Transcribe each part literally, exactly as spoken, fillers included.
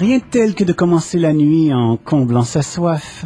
Rien de tel que de commencer la nuit en comblant sa soif.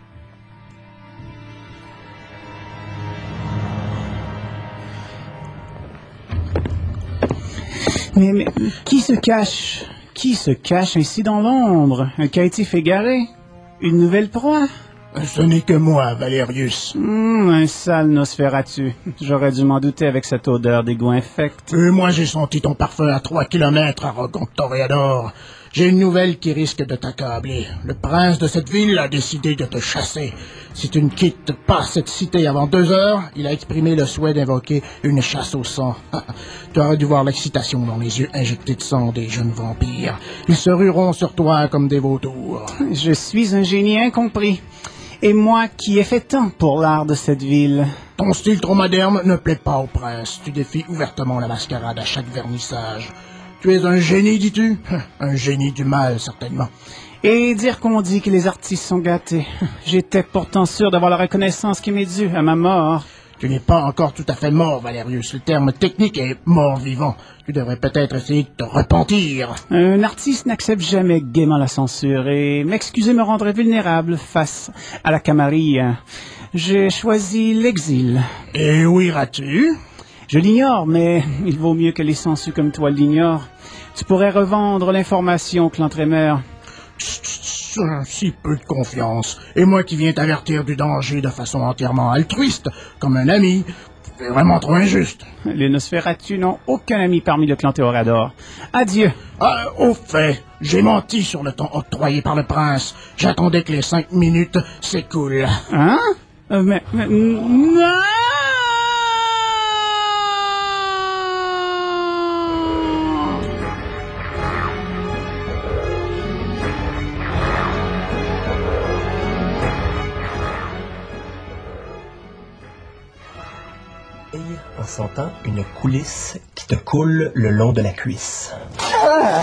Mais, mais qui se cache? Qui se cache ainsi dans l'ombre? Un caïtif égaré? Une nouvelle proie? Ce n'est que moi, Valérius. Mmh, un sale Nosferatu. J'aurais dû m'en douter avec cette odeur d'égout infect. Et moi, j'ai senti ton parfum à trois kilomètres, arrogant toréador. J'ai une nouvelle qui risque de t'accabler. Le prince de cette ville a décidé de te chasser. Si tu ne quittes pas cette cité avant deux heures, il a exprimé le souhait d'invoquer une chasse au sang. Tu aurais dû voir l'excitation dans les yeux injectés de sang des jeunes vampires. Ils se rueront sur toi comme des vautours. Je suis un génie incompris. Et moi qui ai fait tant pour l'art de cette ville. Ton style trop moderne ne plaît pas au prince. Tu défies ouvertement la mascarade à chaque vernissage. Tu es un génie, dis-tu? Un génie du mal, certainement. Et dire qu'on dit que les artistes sont gâtés. J'étais pourtant sûr d'avoir la reconnaissance qui m'est due à ma mort. Tu n'es pas encore tout à fait mort, Valérius. Le terme technique est mort-vivant. Tu devrais peut-être essayer de te repentir. Un artiste n'accepte jamais gaiement la censure et m'excuser me rendrait vulnérable face à la camarilla. J'ai choisi l'exil. Et où iras-tu? Je l'ignore, mais il vaut mieux que les sensus comme toi l'ignorent. Tu pourrais revendre l'information que l'entraîneur. Si peu de confiance. Et moi qui viens t'avertir du danger de façon entièrement altruiste, comme un ami, c'est vraiment trop injuste. Les Nosferatu n'ont aucun ami parmi le clan Théorador. Adieu. Ah, au fait, j'ai menti sur le temps octroyé par le prince. J'attendais que les cinq minutes s'écoulent. Hein? Euh, mais... mais non! En sentant une coulisse qui te coule le long de la cuisse. Ah!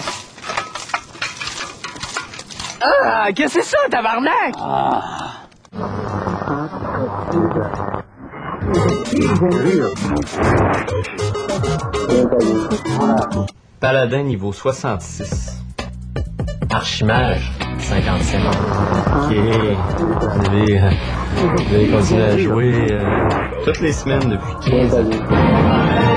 Ah! Qu'est-ce que c'est ça, tabarnak? Ah! Paladin niveau soixante-six. Archimage, cinquante-cinq. Ok. Vous avez, euh, vous avez continué à jouer euh, toutes les semaines depuis quinze ans.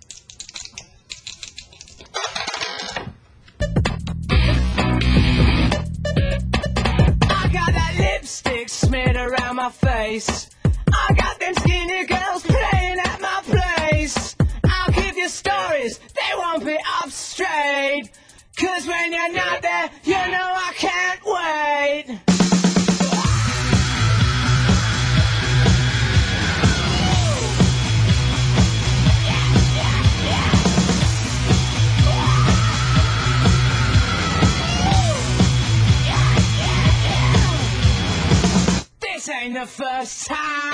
I got them skinny girls playing at my place. I'll give you stories, they won't be up straight. Cause when you're not there, you know I can't wait. This ain't the first time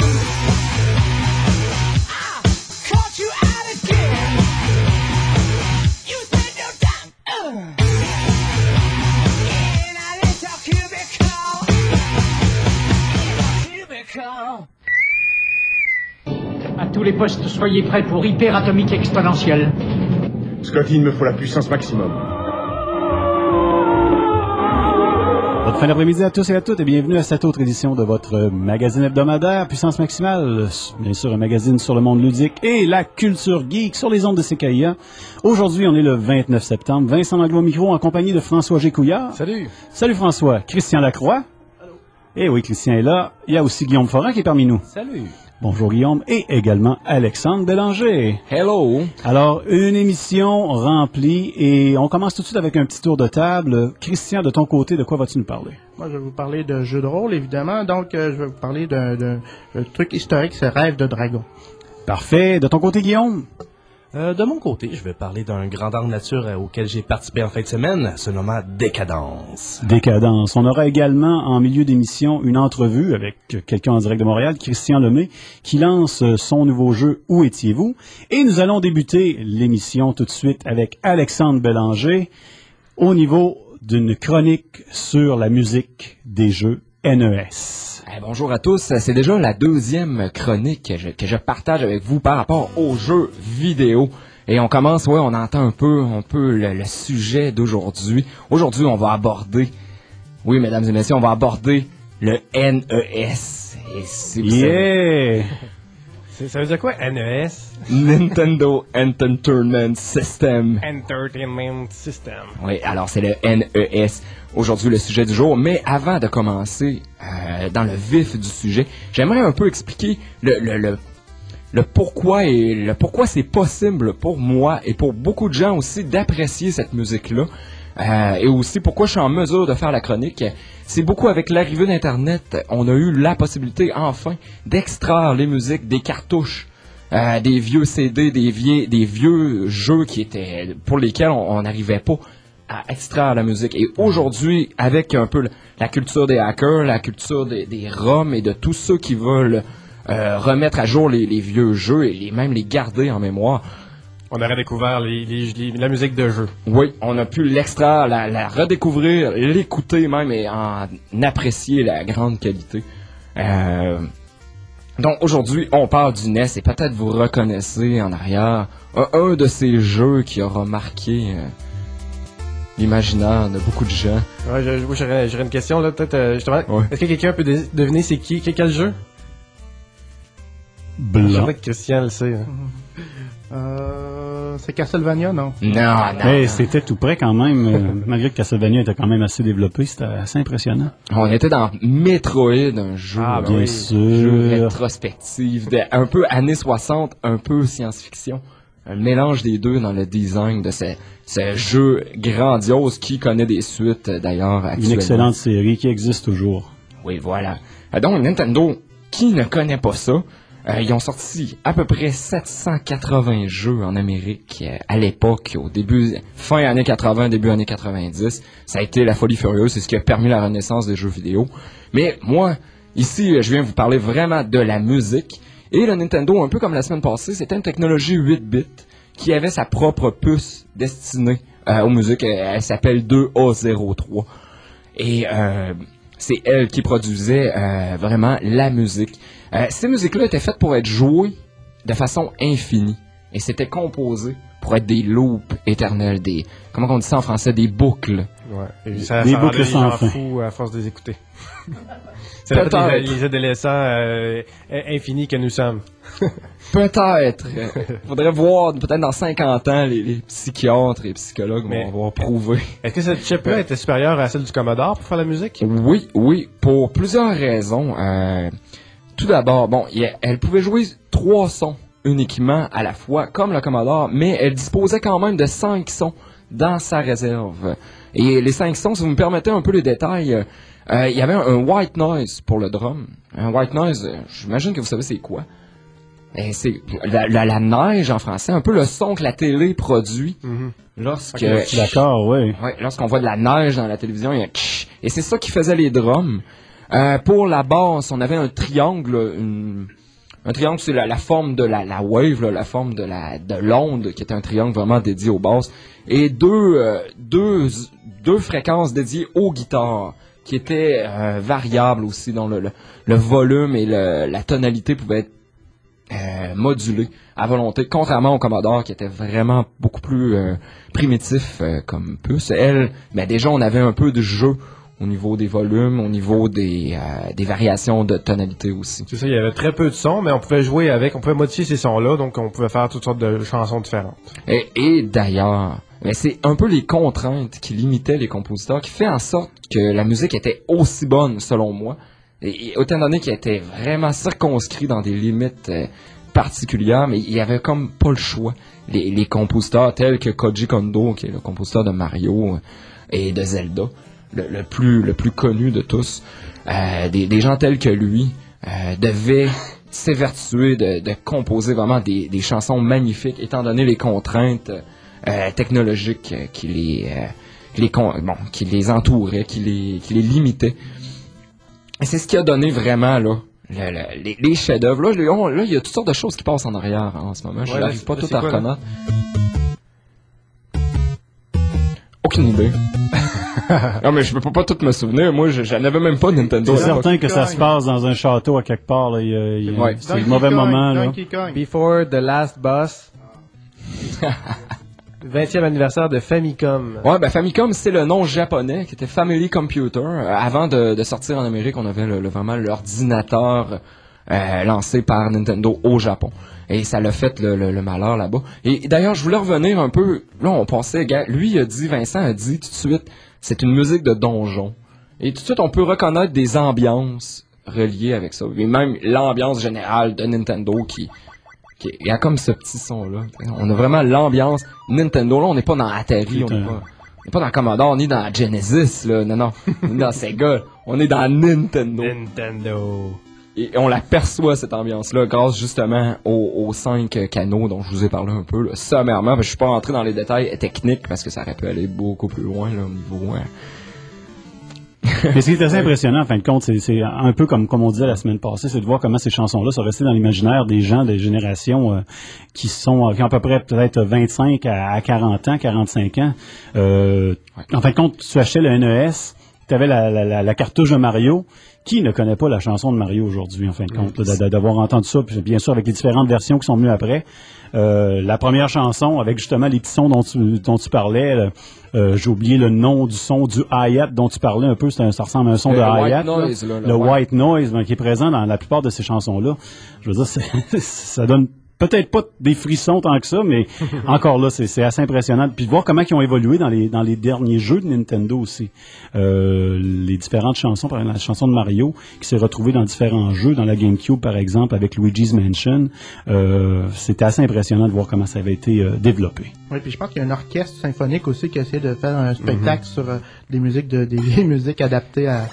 I caught you out again. You spent your time uh, in a little cubicle. Cubicle. À tous les postes, soyez prêts pour hyperatomique exponentielle. Scotty, il me faut la puissance maximum. Bonne fin d'après-midi à tous et à toutes et bienvenue à cette autre édition de votre magazine hebdomadaire Puissance Maximale, bien sûr un magazine sur le monde ludique et la culture geek sur les ondes de C K I A. Aujourd'hui, on est le vingt-neuf septembre. Vincent Langlois au micro en compagnie de François Gécouillard. Salut. Salut François. Christian Lacroix. Allô. Eh oui, Christian est là. Il y a aussi Guillaume Forin qui est parmi nous. Salut. Bonjour Guillaume et également Alexandre Bélanger. Hello. Alors, une émission remplie et on commence tout de suite avec un petit tour de table. Christian, de ton côté, de quoi vas-tu nous parler? Moi, je vais vous parler de jeux de rôle, évidemment. Donc, euh, je vais vous parler d'un, d'un, d'un truc historique, c'est Rêve de Dragon. Parfait. De ton côté, Guillaume? Euh, de mon côté, je vais parler d'un grand art nature euh, auquel j'ai participé en fin de semaine, se nommant Décadence. Décadence. On aura également en milieu d'émission une entrevue avec quelqu'un en direct de Montréal, Christian Lemay, qui lance son nouveau jeu Où étiez-vous? Et nous allons débuter l'émission tout de suite avec Alexandre Bélanger au niveau d'une chronique sur la musique des jeux N E S. Eh, bonjour à tous, c'est déjà la deuxième chronique que je, que je partage avec vous par rapport aux jeux vidéo. Et on commence, ouais, on entend un peu, un peu le, le sujet d'aujourd'hui. Aujourd'hui, on va aborder, oui, mesdames et messieurs, on va aborder le N E S. Et si vous yeah! savez... Ça veut dire quoi, N E S? Nintendo Entertainment System. Entertainment System. Oui, alors c'est le N E S. Aujourd'hui, le sujet du jour. Mais avant de commencer euh, dans le vif du sujet, j'aimerais un peu expliquer le... le, le Le pourquoi et le pourquoi c'est possible pour moi et pour beaucoup de gens aussi d'apprécier cette musique-là. Euh, et aussi pourquoi je suis en mesure de faire la chronique. C'est beaucoup avec l'arrivée d'Internet, on a eu la possibilité enfin d'extraire les musiques des cartouches, euh, des vieux C D, des vieux, des vieux jeux qui étaient pour lesquels on n'arrivait pas à extraire la musique. Et aujourd'hui, avec un peu la culture des hackers, la culture des, des ROM et de tous ceux qui veulent Euh, remettre à jour les, les vieux jeux et les, même les garder en mémoire. On aurait découvert les, les, les, la musique de jeu. Oui, on a pu l'extraire, la, la redécouvrir, l'écouter même et en apprécier la grande qualité. Euh, donc aujourd'hui, on parle du N E S et peut-être vous reconnaissez en arrière un, un de ces jeux qui aura marqué euh, l'imaginaire de beaucoup de gens. Ouais, j'aurais, j'aurais une question là, peut-être euh, justement. Ouais. Est-ce que quelqu'un peut dé- deviner c'est qui, quel jeu? Blanc. Je sais que Christian le sait. Hein. Euh, c'est Castlevania, non? Non, non. Mais non. c'était tout près quand même, euh, malgré que Castlevania était quand même assez développé, c'était assez impressionnant. On était dans Metroid, un jeu, ah, bien oui, sûr. jeu rétrospectif, de, un peu années soixante, un peu science-fiction. Un mélange des deux dans le design de ce, ce jeu grandiose qui connaît des suites d'ailleurs actuellement. Une excellente série qui existe toujours. Oui, voilà. Donc Nintendo, qui ne connaît pas ça? Euh, ils ont sorti à peu près sept cent quatre-vingts jeux en Amérique euh, à l'époque, au début, fin années quatre-vingts, début années quatre-vingt-dix. Ça a été la folie furieuse, c'est ce qui a permis la renaissance des jeux vidéo. Mais moi, ici, je viens vous parler vraiment de la musique. Et le Nintendo, un peu comme la semaine passée, c'était une technologie huit bits qui avait sa propre puce destinée euh, aux musiques. Elle s'appelle deux A zéro trois. Et euh, c'est elle qui produisait euh, vraiment la musique. Euh, ces musiques-là étaient faites pour être jouées de façon infinie. Et c'était composé pour être des loops éternels, des... Comment on dit ça en français? Des boucles. Ouais. Et ça, des ça boucles les sans gens fin. fous à force de les écouter. C'est la fait les, les adolescents euh, infinis que nous sommes. Peut-être. Faudrait voir, peut-être dans cinquante ans, les, les psychiatres et psychologues Mais, vont avoir prouvé. Est-ce que cette chip-là était supérieure à celle du Commodore pour faire la musique? Oui, oui, pour plusieurs raisons. Euh, tout d'abord, bon, elle pouvait jouer trois sons uniquement à la fois, comme le Commodore, mais elle disposait quand même de cinq sons dans sa réserve. Et les cinq sons, si vous me permettez un peu les détails, euh, il y avait un, un white noise pour le drum. Un white noise, euh, j'imagine que vous savez c'est quoi. Et c'est la, la, la neige en français, un peu le son que la télé produit mm-hmm. lorsque... Okay, je suis d'accord, oui. Ouais, lorsqu'on voit de la neige dans la télévision, il y a tch, et c'est ça qui faisait les drums. Euh, pour la basse, on avait un triangle, une, un triangle c'est la, la forme de la, la wave, là, la forme de la de l'onde, qui était un triangle vraiment dédié aux basses, et deux euh, deux deux fréquences dédiées aux guitares, qui étaient euh, variables aussi, dont le, le, le volume et le, la tonalité pouvaient être euh, modulés à volonté, contrairement au Commodore qui était vraiment beaucoup plus euh, primitif euh, comme puce. Elle, ben déjà on avait un peu de jeu au niveau des volumes, au niveau des, euh, des variations de tonalité aussi. C'est ça, il y avait très peu de sons, mais on pouvait jouer avec, on pouvait modifier ces sons-là, donc on pouvait faire toutes sortes de chansons différentes. Et, et d'ailleurs, mais c'est un peu les contraintes qui limitaient les compositeurs, qui fait en sorte que la musique était aussi bonne, selon moi, et, et autant donné qu'elle était vraiment circonscrite dans des limites euh, particulières, mais il y avait comme pas le choix. Les, les compositeurs tels que Koji Kondo, qui est le compositeur de Mario euh, et de Zelda, Le, le plus le plus connu de tous, euh, des, des gens tels que lui euh, devaient s'évertuer de, de composer vraiment des, des chansons magnifiques, étant donné les contraintes euh, technologiques qui les euh, qui les con, bon qui les entouraient, qui les qui les limitaient. Et c'est ce qui a donné vraiment là le, le, les, les chefs-d'œuvre. Là, là, il y a toutes sortes de choses qui passent en arrière hein, en ce moment. Je ouais, n'arrive pas là, tout à quoi, reconnaître. Aucune idée. Non, mais je peux pas tout me souvenir. Moi, je, j'en avais même pas Nintendo. C'est certain que ça se passe dans un château à quelque part. Là. Il y a, il y a, ouais. c'est le mauvais Kong, moment. Là. Kong. Before the last boss. vingtième anniversaire de Famicom. Ouais, ben Famicom, c'est le nom japonais qui était Family Computer. Euh, avant de, de sortir en Amérique, on avait le, le, vraiment l'ordinateur euh, lancé par Nintendo au Japon. Et ça l'a fait le, le, le malheur là-bas. Et d'ailleurs, je voulais revenir un peu. Là, on pensait, gars, lui, il a dit, Vincent a dit tout de suite, c'est une musique de donjon. Et tout de suite, on peut reconnaître des ambiances reliées avec ça. Et même l'ambiance générale de Nintendo qui... qui il y a comme ce petit son-là. On a vraiment l'ambiance Nintendo. Là, on n'est pas dans Atari, on n'est pas, on n'est pas dans Commodore, on est dans Genesis, là. Non, non. On est dans Sega. On est dans Nintendo. Nintendo. Et on la perçoit, cette ambiance-là, grâce justement aux, aux cinq canaux dont je vous ai parlé un peu, là, sommairement. Je suis pas rentré dans les détails techniques parce que ça aurait pu aller beaucoup plus loin, là, au niveau... Hein. Mais ce qui est assez impressionnant, en fin de compte, c'est, c'est un peu comme, comme on disait la semaine passée, c'est de voir comment ces chansons-là sont restées dans l'imaginaire des gens des générations euh, qui sont qui ont à peu près peut-être vingt-cinq à quarante ans, quarante-cinq ans. Euh, ouais. En fin de compte, tu achetais le N E S, tu avais la, la, la, la cartouche de Mario. Qui ne connaît pas la chanson de Mario aujourd'hui, en fin de compte, là, d'avoir entendu ça, puis bien sûr avec les différentes versions qui sont venues après. Euh, la première chanson, avec justement les petits sons dont tu, dont tu parlais, là, euh, j'ai oublié le nom du son du hi-hat dont tu parlais un peu, c'est un, ça ressemble à un son le de white hi-hat. Noise, là, le, le le white, white noise, ben, qui est présent dans la plupart de ces chansons-là. Je veux dire, c'est, ça donne peut-être pas des frissons tant que ça, mais encore là, c'est, c'est assez impressionnant. Puis de voir comment ils ont évolué dans les dans les derniers jeux de Nintendo aussi. Euh, les différentes chansons, par exemple la chanson de Mario, qui s'est retrouvée dans différents jeux, dans la GameCube par exemple, avec Luigi's Mansion. Euh, c'était assez impressionnant de voir comment ça avait été euh, développé. Oui, puis je pense qu'il y a un orchestre symphonique aussi qui a essayé de faire un spectacle mm-hmm. sur euh, des musiques de des vieilles musiques adaptées à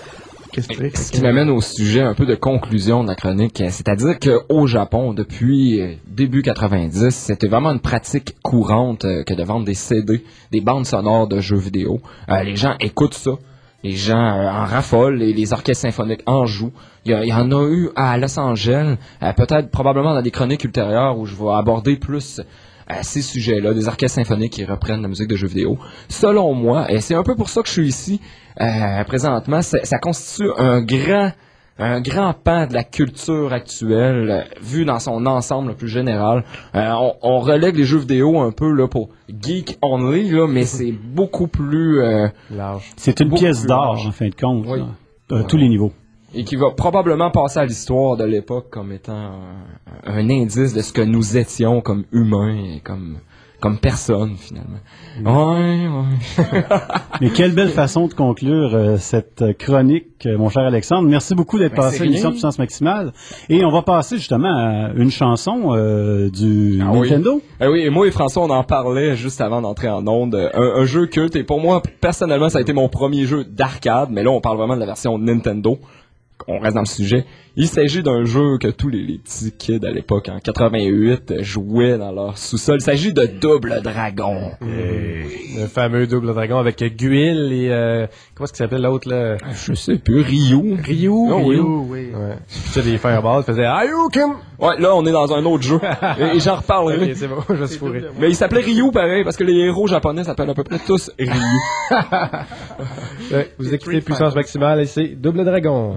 Ce qui m'amène au sujet un peu de conclusion de la chronique, c'est-à-dire qu'au Japon, depuis début quatre-vingt-dix, c'était vraiment une pratique courante que de vendre des C D, des bandes sonores de jeux vidéo. Euh, les gens écoutent ça, les gens euh, en raffolent, et les orchestres symphoniques en jouent. Il y, a, il y en a eu à Los Angeles, euh, peut-être probablement dans des chroniques ultérieures où je vais aborder plus à ces sujets-là, des orchestres symphoniques qui reprennent la musique de jeux vidéo. Selon moi, et c'est un peu pour ça que je suis ici euh, présentement, ça constitue un grand, un grand pan de la culture actuelle, euh, vu dans son ensemble le plus général. Euh, on, on relègue les jeux vidéo un peu là pour geek only, là, mais c'est beaucoup plus euh, large. C'est une pièce d'art, large. En fin de compte, oui. à ouais. tous les niveaux. Et qui va probablement passer à l'histoire de l'époque comme étant un, un indice de ce que nous étions comme humains et comme, comme personnes, finalement. Ouais, ouais. Mais quelle belle façon de conclure euh, cette chronique, mon cher Alexandre. Merci beaucoup d'être ben, passé à l'émission de Puissance Maximale. Et on va passer justement à une chanson euh, du ah, Nintendo. Oui. Ah oui, et moi et François, on en parlait juste avant d'entrer en onde. Un, un jeu culte, et pour moi, personnellement, ça a été mon premier jeu d'arcade, mais là, on parle vraiment de la version Nintendo. On reste dans le sujet. Il s'agit d'un jeu que tous les, les petits kids à l'époque, en quatre-vingt-huit, jouaient dans leur sous-sol. Il s'agit de Double Dragon. Mmh. Le fameux Double Dragon avec Guile et... Euh, comment est-ce qu'il s'appelle l'autre, là? Je sais plus. Ryu. Ryu. Oh, Ryu, oui. oui. Ouais. Puis des fireballs, faisait Ayuken. Ouais, là, on est dans un autre jeu. et, et j'en reparlerai. Ok, c'est bon, je vais se fourrer. Mais il s'appelait Ryu, pareil, parce que les héros japonais s'appellent à peu près tous Ryu. ouais, vous écoutez Puissance Maximale et c'est Double Dragon.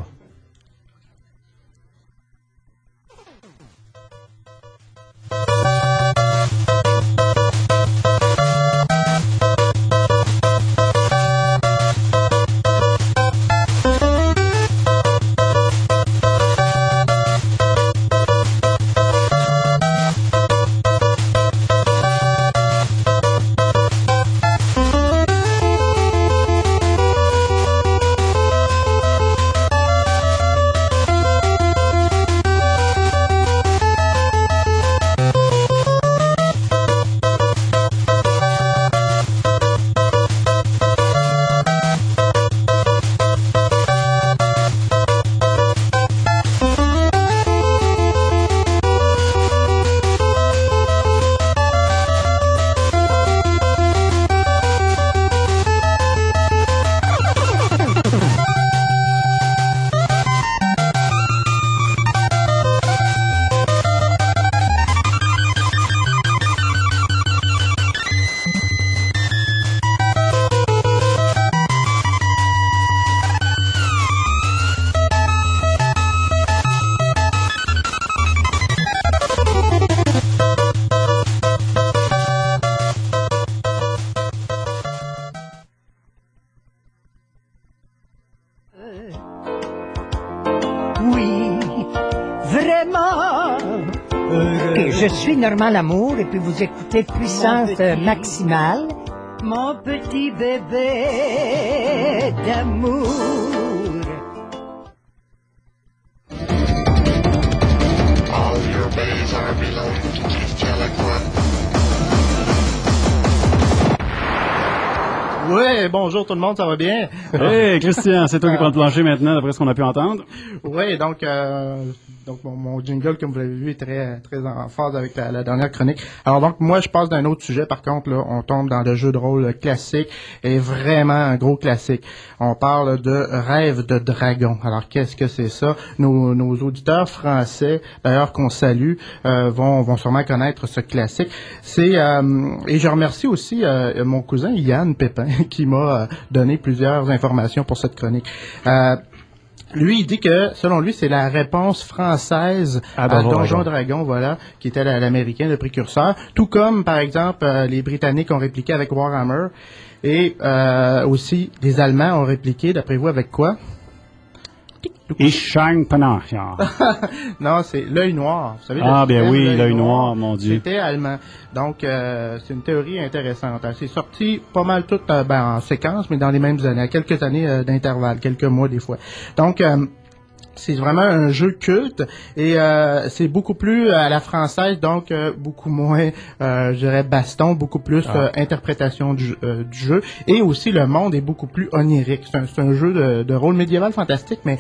Oui, vraiment. Ok, je suis Normand Lamour et puis vous écoutez Puissance Maximale. Mon petit bébé d'amour. All your bays are belonging to Keith Jalaquin. Ouais, bonjour tout le monde, ça va bien? Hey, Christian, c'est toi qui prends le plancher maintenant, d'après ce qu'on a pu entendre. Oui, donc, euh, donc mon, mon jingle, comme vous l'avez vu, est très, très en phase avec la, la dernière chronique. Alors donc, moi, je passe d'un autre sujet. Par contre, là, on tombe dans le jeu de rôle classique, et vraiment un gros classique. On parle de Rêve de dragon. Alors, qu'est-ce que c'est ça? Nos, nos auditeurs français, d'ailleurs, qu'on salue, euh, vont, vont sûrement connaître ce classique. C'est euh, et je remercie aussi euh, mon cousin Yann Pépin, qui m'a euh, donné plusieurs informations pour cette chronique. Euh, Lui, il dit que, selon lui, c'est la réponse française à, à Donjon Dragon, voilà, qui était l'américain, le précurseur. Tout comme, par exemple, euh, les Britanniques ont répliqué avec Warhammer. Et euh, aussi, les Allemands ont répliqué, d'après vous, avec quoi? Ich schein Panache. Non, c'est l'œil noir. Vous savez, ah, bien oui, l'œil, l'œil noir, noir, mon Dieu. C'était allemand. Donc, euh, c'est une théorie intéressante. C'est sorti pas mal tout euh, ben, en séquence, mais dans les mêmes années, à quelques années euh, d'intervalle, quelques mois des fois. Donc, euh, c'est vraiment un jeu culte et euh, c'est beaucoup plus à la française, donc euh, beaucoup moins, euh, je dirais, baston, beaucoup plus ah. euh, interprétation du, euh, du jeu. Et aussi, le monde est beaucoup plus onirique. C'est un, c'est un jeu de, de rôle médiéval fantastique, mais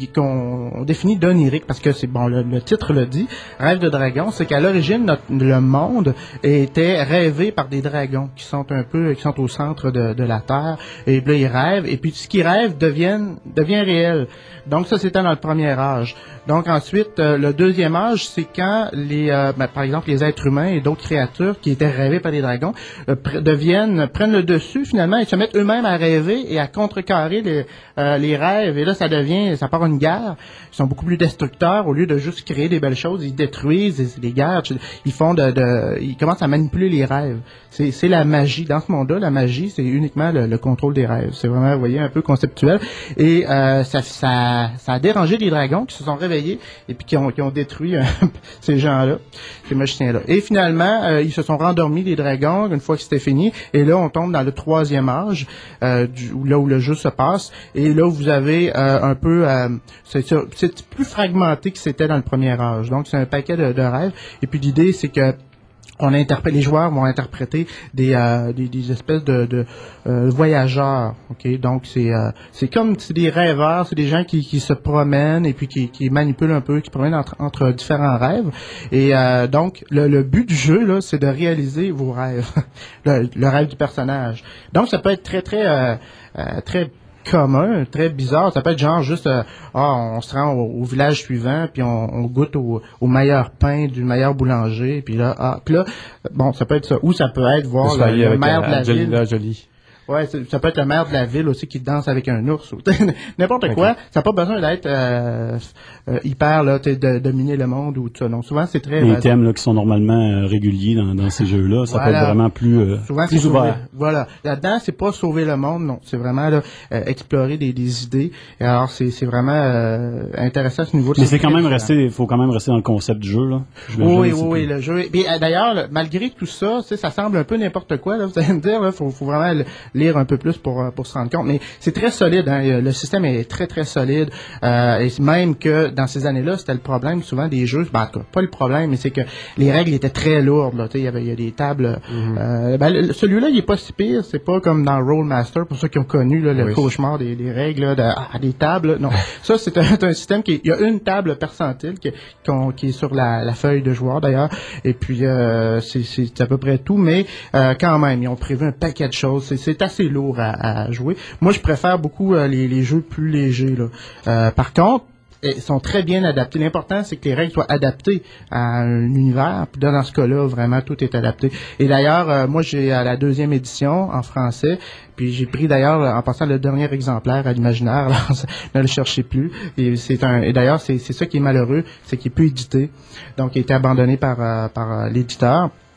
qu'on on définit d'onirique parce que c'est bon, le, le titre le dit. Rêve de dragon, c'est qu'à l'origine, notre, le monde était rêvé par des dragons qui sont un peu, qui sont au centre de, de la Terre. Et là, ils rêvent. Et puis, ce qu'ils rêvent devient, devient réel. Donc, ça, c'était dans le premier âge. Donc, ensuite, euh, le deuxième âge, c'est quand les, euh, ben, par exemple, les êtres humains et d'autres créatures qui étaient rêvées par les dragons euh, pr- deviennent, prennent le dessus, finalement, et se mettent eux-mêmes à rêver et à contrecarrer les, euh, les rêves. Et là, ça devient, ça part une guerre. Ils sont beaucoup plus destructeurs. Au lieu de juste créer des belles choses, ils détruisent les guerres. Ils font de, de ils commencent à manipuler les rêves. C'est, c'est la magie. Dans ce monde-là, la magie, c'est uniquement le, le contrôle des rêves. C'est vraiment, vous voyez, un peu conceptuel. Et euh, ça, ça, ça a dérangé les dragons qui se sont réveillés et puis qui ont, qui ont détruit euh, ces gens-là, ces magiciens-là. Et finalement, euh, ils se sont rendormis, les dragons, une fois que c'était fini. Et là, on tombe dans le troisième âge, euh, du, là où le jeu se passe. Et là, vous avez euh, un peu... Euh, c'est, c'est plus fragmenté que c'était dans le premier âge. Donc, c'est un paquet de, de rêves. Et puis, l'idée, c'est que on interprète, les joueurs vont interpréter des, euh, des, des espèces de, de euh, voyageurs, ok. Donc c'est euh, c'est comme c'est des rêveurs, c'est des gens qui, qui se promènent et puis qui, qui manipulent un peu, qui se promènent entre, entre différents rêves. Et euh, donc le, le but du jeu là, c'est de réaliser vos rêves, le, le rêve du personnage. Donc ça peut être très très euh, euh, très commun, très bizarre. Ça peut être genre juste, euh, ah, on se rend au, au village suivant, puis on, on goûte au, au meilleur pain du meilleur boulanger, puis là, ah, puis là, bon, ça peut être ça. Ou ça peut être voir le, le maire de la ville. Jolie. Ouais, ça peut être le maire de la ville aussi qui danse avec un ours ou n'importe okay. quoi. Ça n'a pas besoin d'être euh, euh, hyper là, de, de dominer le monde ou tout ça. Non, souvent c'est très. Les euh, thèmes là qui sont normalement euh, réguliers dans, dans ces jeux-là, ça voilà. peut être vraiment plus euh, souvent plus ouvert. Sauver, voilà, là-dedans c'est pas sauver le monde, non, c'est vraiment là, euh, explorer des, des idées. Et alors c'est c'est vraiment euh, intéressant à ce niveau. Mais c'est quand même resté, il faut quand même rester dans le concept du jeu là. Oui, oui, oui, le jeu. Et d'ailleurs, là, malgré tout ça, ça semble un peu n'importe quoi là. Vous allez me dire, là, faut, faut vraiment le, lire un peu plus pour pour se rendre compte, mais c'est très solide, hein. Le système est très très solide, euh, et même que dans ces années-là, c'était le problème souvent des jeux, ben, pas le problème, mais c'est que les règles étaient très lourdes, là, tu sais, il y avait il y a des tables, mm-hmm. euh, ben, le, celui-là il est pas si pire, c'est pas comme dans Rollmaster pour ceux qui ont connu là, le oui. cauchemar des, des règles là, de, ah, des tables, non, ça c'est un, un système qui, il y a une table percentile qui, qui est sur la, la feuille de joueur d'ailleurs, et puis euh, c'est, c'est à peu près tout, mais euh, quand même ils ont prévu un paquet de choses, c'est, c'est assez lourd À, à jouer. Moi, je préfère beaucoup euh, les, les jeux plus légers. Là. Euh, par contre, ils sont très bien adaptés. L'important, c'est que les règles soient adaptées à un univers. Puis dans ce cas-là, vraiment, tout est adapté. Et d'ailleurs, euh, moi, j'ai à la deuxième édition en français. Puis j'ai pris d'ailleurs, en passant, le dernier exemplaire à l'imaginaire. Alors, ne le cherchez plus. Et c'est un. Et d'ailleurs, c'est, c'est ça qui est malheureux, c'est qu'il est plus édité. Donc, il a été abandonné par, euh, par euh, l'éditeur.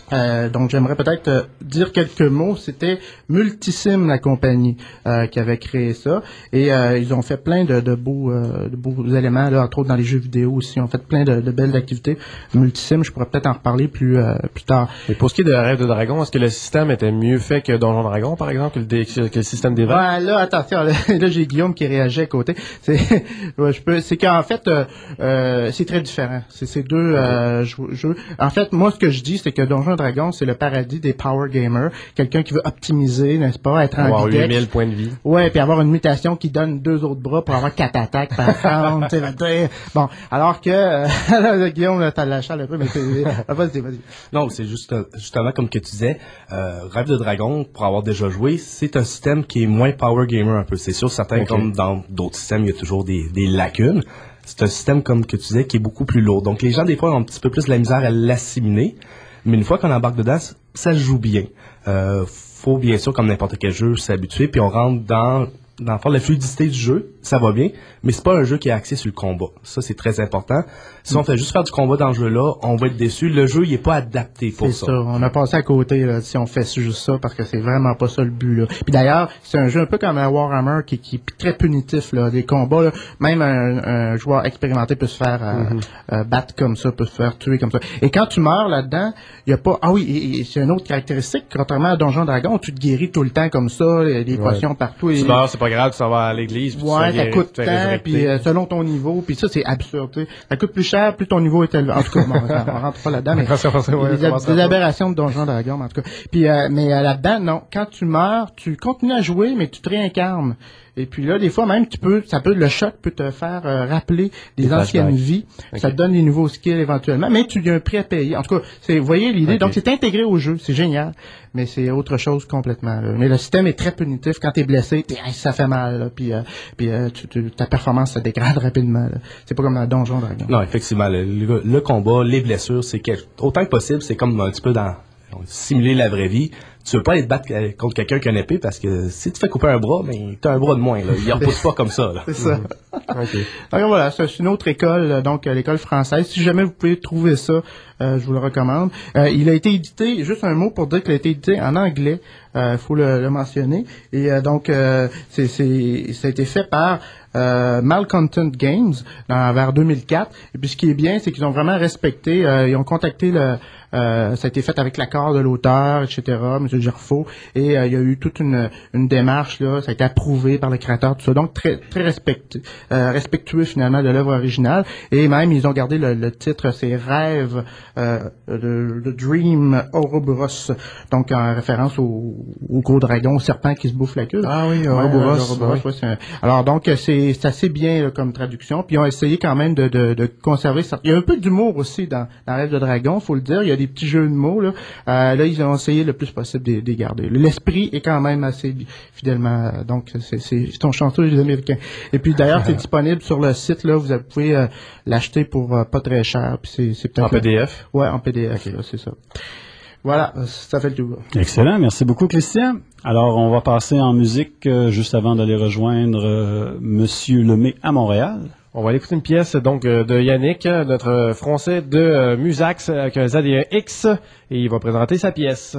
Euh, donc j'aimerais peut-être euh, dire quelques mots. C'était Multisim, la compagnie euh, qui avait créé ça, et euh, ils ont fait plein de, de beaux euh, de beaux éléments là, entre autres dans les jeux vidéo aussi. Ils ont fait plein de, de belles activités. Multisim, je pourrais peut-être en reparler plus euh, plus tard. Et pour ce qui est de Rêve de Dragon, est-ce que le système était mieux fait que Donjon Dragon, par exemple, que le, dé- que le système des vents? Ouais, là, attention, là, là, j'ai Guillaume qui réagit à côté. C'est, ouais, je peux, c'est qu'en fait, euh, euh, c'est très différent. C'est ces deux euh, jeux, jeux. En fait, moi, ce que je dis, c'est que Donjon Dragon, c'est le paradis des power gamers. Quelqu'un qui veut optimiser, n'est-ce pas, être en Avoir bidex. huit mille points de vie. Ouais, puis avoir une mutation qui donne deux autres bras pour avoir quatre attaques par exemple. Tu sais, dire. Bon, alors que euh, Guillaume, là, t'as lâché un peu, mais c'est, vas-y, vas-y. Non, c'est juste justement comme que tu disais, euh, Rêve de Dragon, pour avoir déjà joué, c'est un système qui est moins power gamer un peu. C'est sûr, certains, Okay. comme dans d'autres systèmes, il y a toujours des, des lacunes. C'est un système, comme que tu disais, qui est beaucoup plus lourd. Donc, les gens, des fois, ont un petit peu plus de la misère à l'assimiler. Mais une fois qu'on embarque dedans, ça se joue bien. Euh, faut bien sûr, comme n'importe quel jeu, s'habituer, puis on rentre dans, dans le fond, la fluidité du jeu, ça va bien, mais c'est pas un jeu qui est axé sur le combat. Ça, c'est très important. Si on fait juste faire du combat dans le jeu-là, on va être déçu. Le jeu, il est pas adapté pour c'est ça. ça. On a passé à côté là, si on fait juste ça, parce que c'est vraiment pas ça le but. Là. Puis d'ailleurs, c'est un jeu un peu comme un Warhammer qui, qui est très punitif. Là. Les combats, là, même un, un joueur expérimenté peut se faire euh, Mm-hmm. euh, battre comme ça, peut se faire tuer comme ça. Et quand tu meurs là-dedans, il y a pas... Ah oui, et, et c'est une autre caractéristique. Contrairement à Donjon Dragon, tu te guéris tout le temps comme ça, les, les potions Ouais. partout. Tu Et... meurs, c'est pas grave, tu s'en vas à l'église. Puis Ouais, tu ça fais- coûte tu fais tant, résurrecter. puis euh, selon ton niveau, puis ça c'est absurde. Tu sais. Ça coûte plus cher, plus ton niveau est élevé. En tout cas, bon, on rentre pas là-dedans, mais Attention, attention, ouais, des, commence à des pas. aberrations de Donjon Dragon, en tout cas. Puis, euh, mais euh, là-dedans, non. Quand tu meurs, tu continues à jouer, mais tu te réincarnes. Et puis là, des fois même, tu peux, ça peut, le choc peut te faire euh, rappeler des, Des anciennes flashbacks. vies. Okay. Ça te donne des nouveaux skills éventuellement, mais tu as un prix à payer. En tout cas, c'est, vous voyez l'idée. Okay. Donc c'est intégré au jeu, c'est génial. Mais c'est autre chose complètement. Là. Mais le système est très punitif. Quand t'es blessé, t'es, ça fait mal. Là. Puis, euh, puis euh, tu, tu, ta performance se dégrade rapidement. Là. C'est pas comme dans Donjon Dragon. Non, effectivement, le, le, le combat, les blessures, c'est quelque, autant que possible, c'est comme un petit peu dans simuler la vraie vie. Tu veux pas aller te battre contre quelqu'un qui a une épée parce que si tu fais couper un bras, ben t'as un bras de moins. Là. Il repousse pas comme ça. Là. C'est ça. Okay. Alors voilà, c'est une autre école, donc euh, l'école française. Si jamais vous pouvez trouver ça, euh, je vous le recommande. Euh, il a été édité, juste un mot pour dire qu'il a été édité en anglais. Il euh, faut le, le mentionner. Et euh, donc, euh, c'est, c'est, ça a été fait par euh, Malcontent Games dans, vers deux mille quatre. Et puis ce qui est bien, c'est qu'ils ont vraiment respecté, euh, ils ont contacté le... Euh, ça a été fait avec l'accord de l'auteur, et cetera, M. Gerfaux, et euh, il y a eu toute une, une démarche, là, ça a été approuvé par le créateur, tout ça, donc très très respecté, euh, respectueux finalement de l'œuvre originale, et même ils ont gardé le, le titre, c'est Rêve euh, de, de Dream Ouroboros, donc en référence au, au gros dragon, au serpent qui se bouffe la queue. Ah oui, Ouais, Ouroboros. Ouroboros, Ouais. ouais, c'est un- Alors donc c'est, c'est assez bien là, comme traduction, puis ils ont essayé quand même de, de, de conserver ça. Il y a un peu d'humour aussi dans, dans Rêve de dragon, faut le dire, il y a des petits jeux de mots là. Euh, là ils ont essayé le plus possible de les garder. L'esprit est quand même assez fidèlement, euh, donc c'est, c'est, ils sont chanceux les Américains. Et puis d'ailleurs c'est disponible sur le site là, vous pouvez euh, l'acheter pour euh, pas très cher, puis c'est, c'est peut-être En P D F? Ouais, en P D F, là, c'est ça. Voilà, ça fait le tour. Excellent, merci beaucoup Christian. Alors on va passer en musique euh, juste avant d'aller rejoindre euh, Monsieur Lemay à Montréal. On va aller écouter une pièce donc euh, de Yannick, euh, notre français de euh, Musax avec un Z et un X, et il va présenter sa pièce.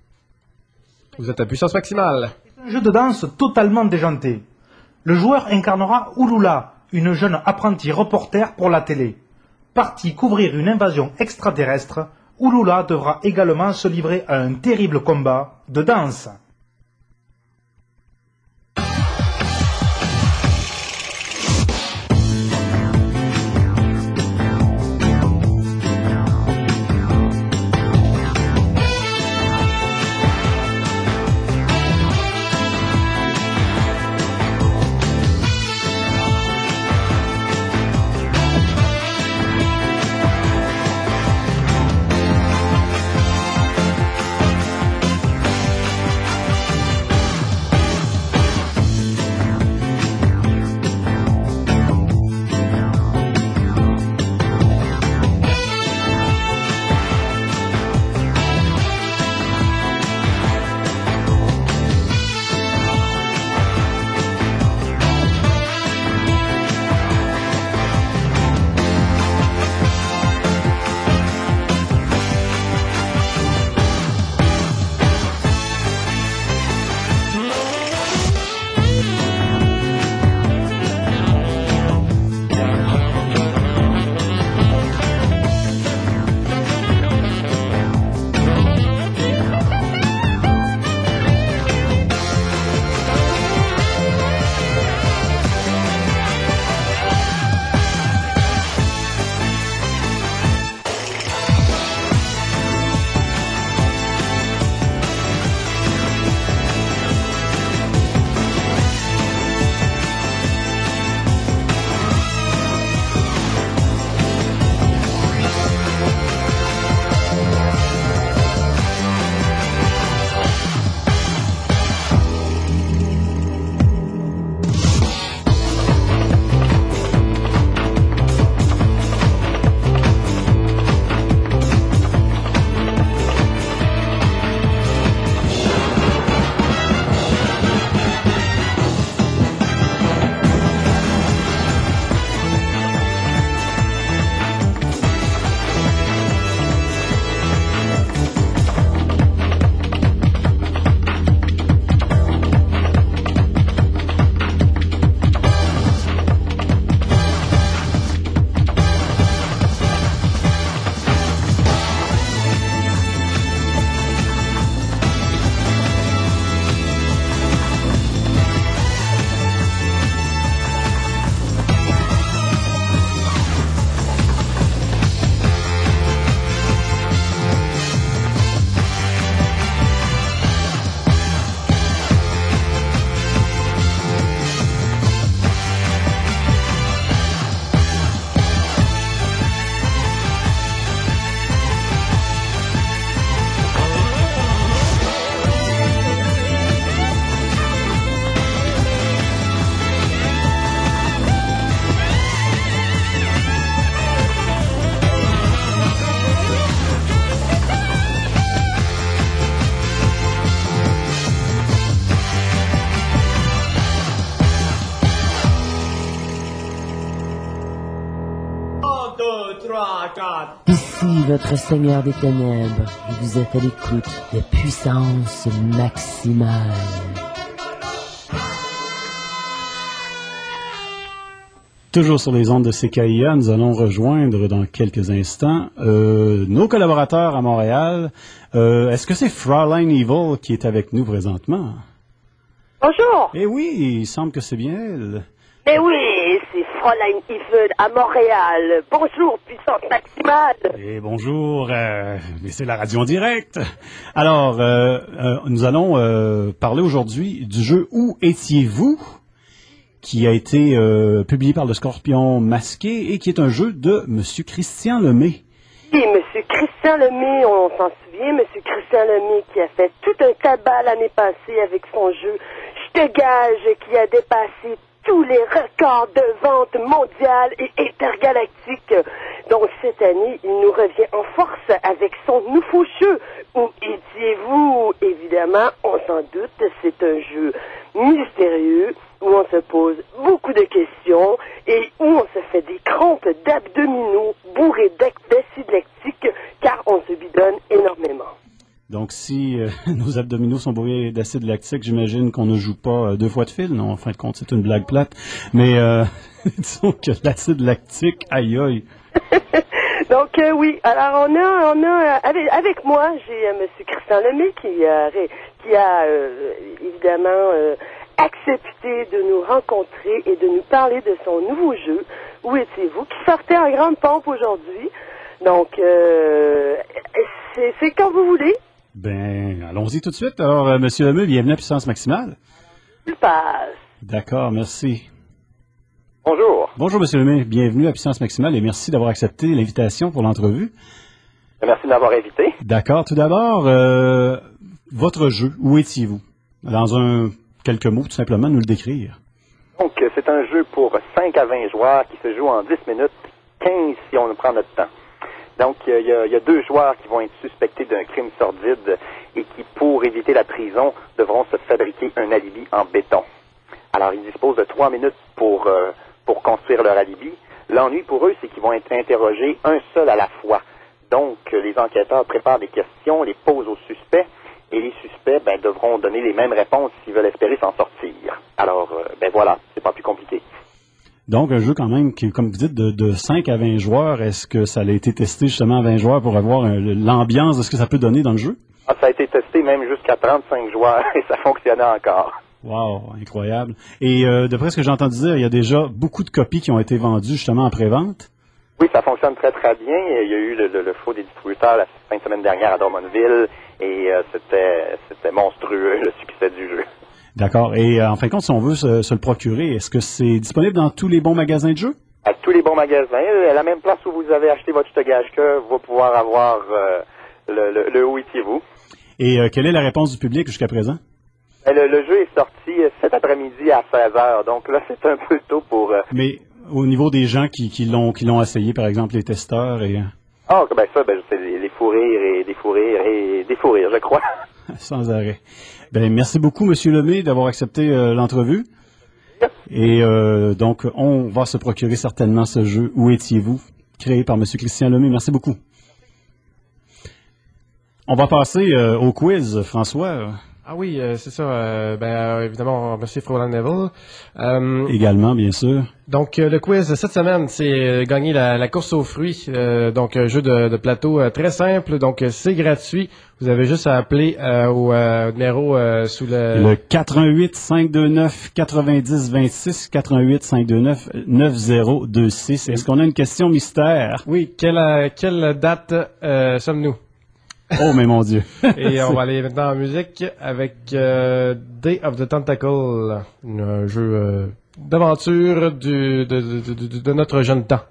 Vous êtes à puissance maximale. Un jeu de danse totalement déjanté. Le joueur incarnera Ulula, une jeune apprentie reporter pour la télé. Partie couvrir une invasion extraterrestre, Ulula devra également se livrer à un terrible combat de danse. Thank deux, trois, quatre. Ici votre Seigneur des Ténèbres, et vous êtes à l'écoute de Puissance Maximale. Toujours sur les ondes de C K I A, nous allons rejoindre dans quelques instants euh, nos collaborateurs à Montréal. Euh, est-ce que c'est Fraulein Evil qui est avec nous présentement? Bonjour. Eh oui, il semble que c'est bien elle. Eh oui, c'est Fraulein Evil à Montréal. Bonjour, Puissance Maximale. Et bonjour, euh, mais c'est la radio en direct. Alors, euh, euh, nous allons euh, parler aujourd'hui du jeu Où étiez-vous? Qui a été euh, publié par le Scorpion Masqué et qui est un jeu de Monsieur Christian Lemay. Oui, Monsieur Christian Lemay, on s'en souvient, Monsieur Christian Lemay qui a fait tout un tabac l'année passée avec son jeu Je te gage qui a dépassé tous les records de vente mondiale et intergalactique. Donc cette année, il nous revient en force avec son nouveau jeu. Où étiez-vous? Évidemment, on s'en doute, c'est un jeu mystérieux où on se pose beaucoup de questions et où on se fait des crampes d'abdominaux bourrés d'acide lactique car on se bidonne énormément. Donc, si euh, nos abdominaux sont bourrés d'acide lactique, j'imagine qu'on ne joue pas euh, deux fois de fil. Non, en fin de compte, c'est une blague plate. Mais euh, disons que l'acide lactique, aïe aïe. Donc euh, oui, alors on a, on a euh, avec, avec moi, j'ai euh, Monsieur Christian Lemay qui, euh, qui a euh, évidemment euh, accepté de nous rencontrer et de nous parler de son nouveau jeu. Où étiez-vous? Qui sortait en grande pompe aujourd'hui. Donc euh, c'est, c'est quand vous voulez. Ben, allons-y tout de suite. Alors, euh, Monsieur Lemay, bienvenue à Puissance Maximale. Je passe. D'accord, merci. Bonjour. Bonjour, Monsieur Lemay. Bienvenue à Puissance Maximale et merci d'avoir accepté l'invitation pour l'entrevue. Merci de m'avoir invité. D'accord. Tout d'abord, euh, votre jeu, où étiez-vous? Dans un quelques mots, tout simplement, nous le décrire. Donc, c'est un jeu pour cinq à vingt joueurs qui se joue en dix minutes, quinze si on prend notre temps. Donc, il y, y, y a deux joueurs qui vont être suspectés d'un crime sordide et qui, pour éviter la prison, devront se fabriquer un alibi en béton. Alors, ils disposent de trois minutes pour, euh, pour construire leur alibi. L'ennui pour eux, c'est qu'ils vont être interrogés un seul à la fois. Donc, les enquêteurs préparent des questions, les posent aux suspects, et les suspects ben, devront donner les mêmes réponses s'ils veulent espérer s'en sortir. Alors, euh, ben voilà, c'est pas plus compliqué. Donc, un jeu quand même qui, comme vous dites, de, de cinq à vingt joueurs. Est-ce que ça a été testé justement à vingt joueurs pour avoir un, l'ambiance de ce que ça peut donner dans le jeu? Ah, ça a été testé même jusqu'à trente-cinq joueurs et ça fonctionnait encore. Wow, incroyable. Et euh, d'après ce que j'ai entendu dire, il y a déjà beaucoup de copies qui ont été vendues justement en pré-vente? Oui, ça fonctionne très très bien. Il y a eu le, le, le show des distributeurs la fin de semaine dernière à Drummondville et euh, c'était, c'était monstrueux le succès du jeu. D'accord. Et euh, en fin de compte, si on veut se, se le procurer, est-ce que c'est disponible dans tous les bons magasins de jeux? À tous les bons magasins. À la même place où vous avez acheté votre Je te gage que vous allez pouvoir avoir euh, le, le, le Où étiez-vous. Et euh, quelle est la réponse du public jusqu'à présent? Le, le jeu est sorti cet après-midi à seize heures, donc là, c'est un peu tôt pour... Euh... Mais au niveau des gens qui, qui, l'ont, qui l'ont essayé, par exemple, les testeurs et... Ah, ben ça, ben, c'est des, des fous rires et des fous rires et des fous rires, je crois. Sans arrêt. Ben, merci beaucoup, Monsieur Lemay, d'avoir accepté euh, l'entrevue. Et euh, donc, on va se procurer certainement ce jeu Où étiez-vous, créé par Monsieur Christian Lemay. Merci beaucoup. On va passer euh, au quiz, François. Ah oui, euh, c'est ça. Euh, ben, euh, évidemment, merci Fraulein Neville. Euh, Également, bien sûr. Donc, euh, le quiz de cette semaine, c'est euh, gagner la, la course aux fruits. Euh, donc, un jeu de, de plateau euh, très simple. Donc, euh, c'est gratuit. Vous avez juste à appeler euh, au euh, numéro euh, sous le... Le quatre un huit, cinq deux neuf, quatre-vingt-dix, vingt-six, quatre un huit, cinq deux neuf, neuf zéro deux six. Est-ce qu'on a une question mystère? Oui, quelle, euh, quelle date euh, sommes-nous? Oh, mais mon Dieu. Et on va aller maintenant en musique avec euh, Day of the Tentacle, un jeu euh, d'aventure du, de, de, de, de notre jeune temps.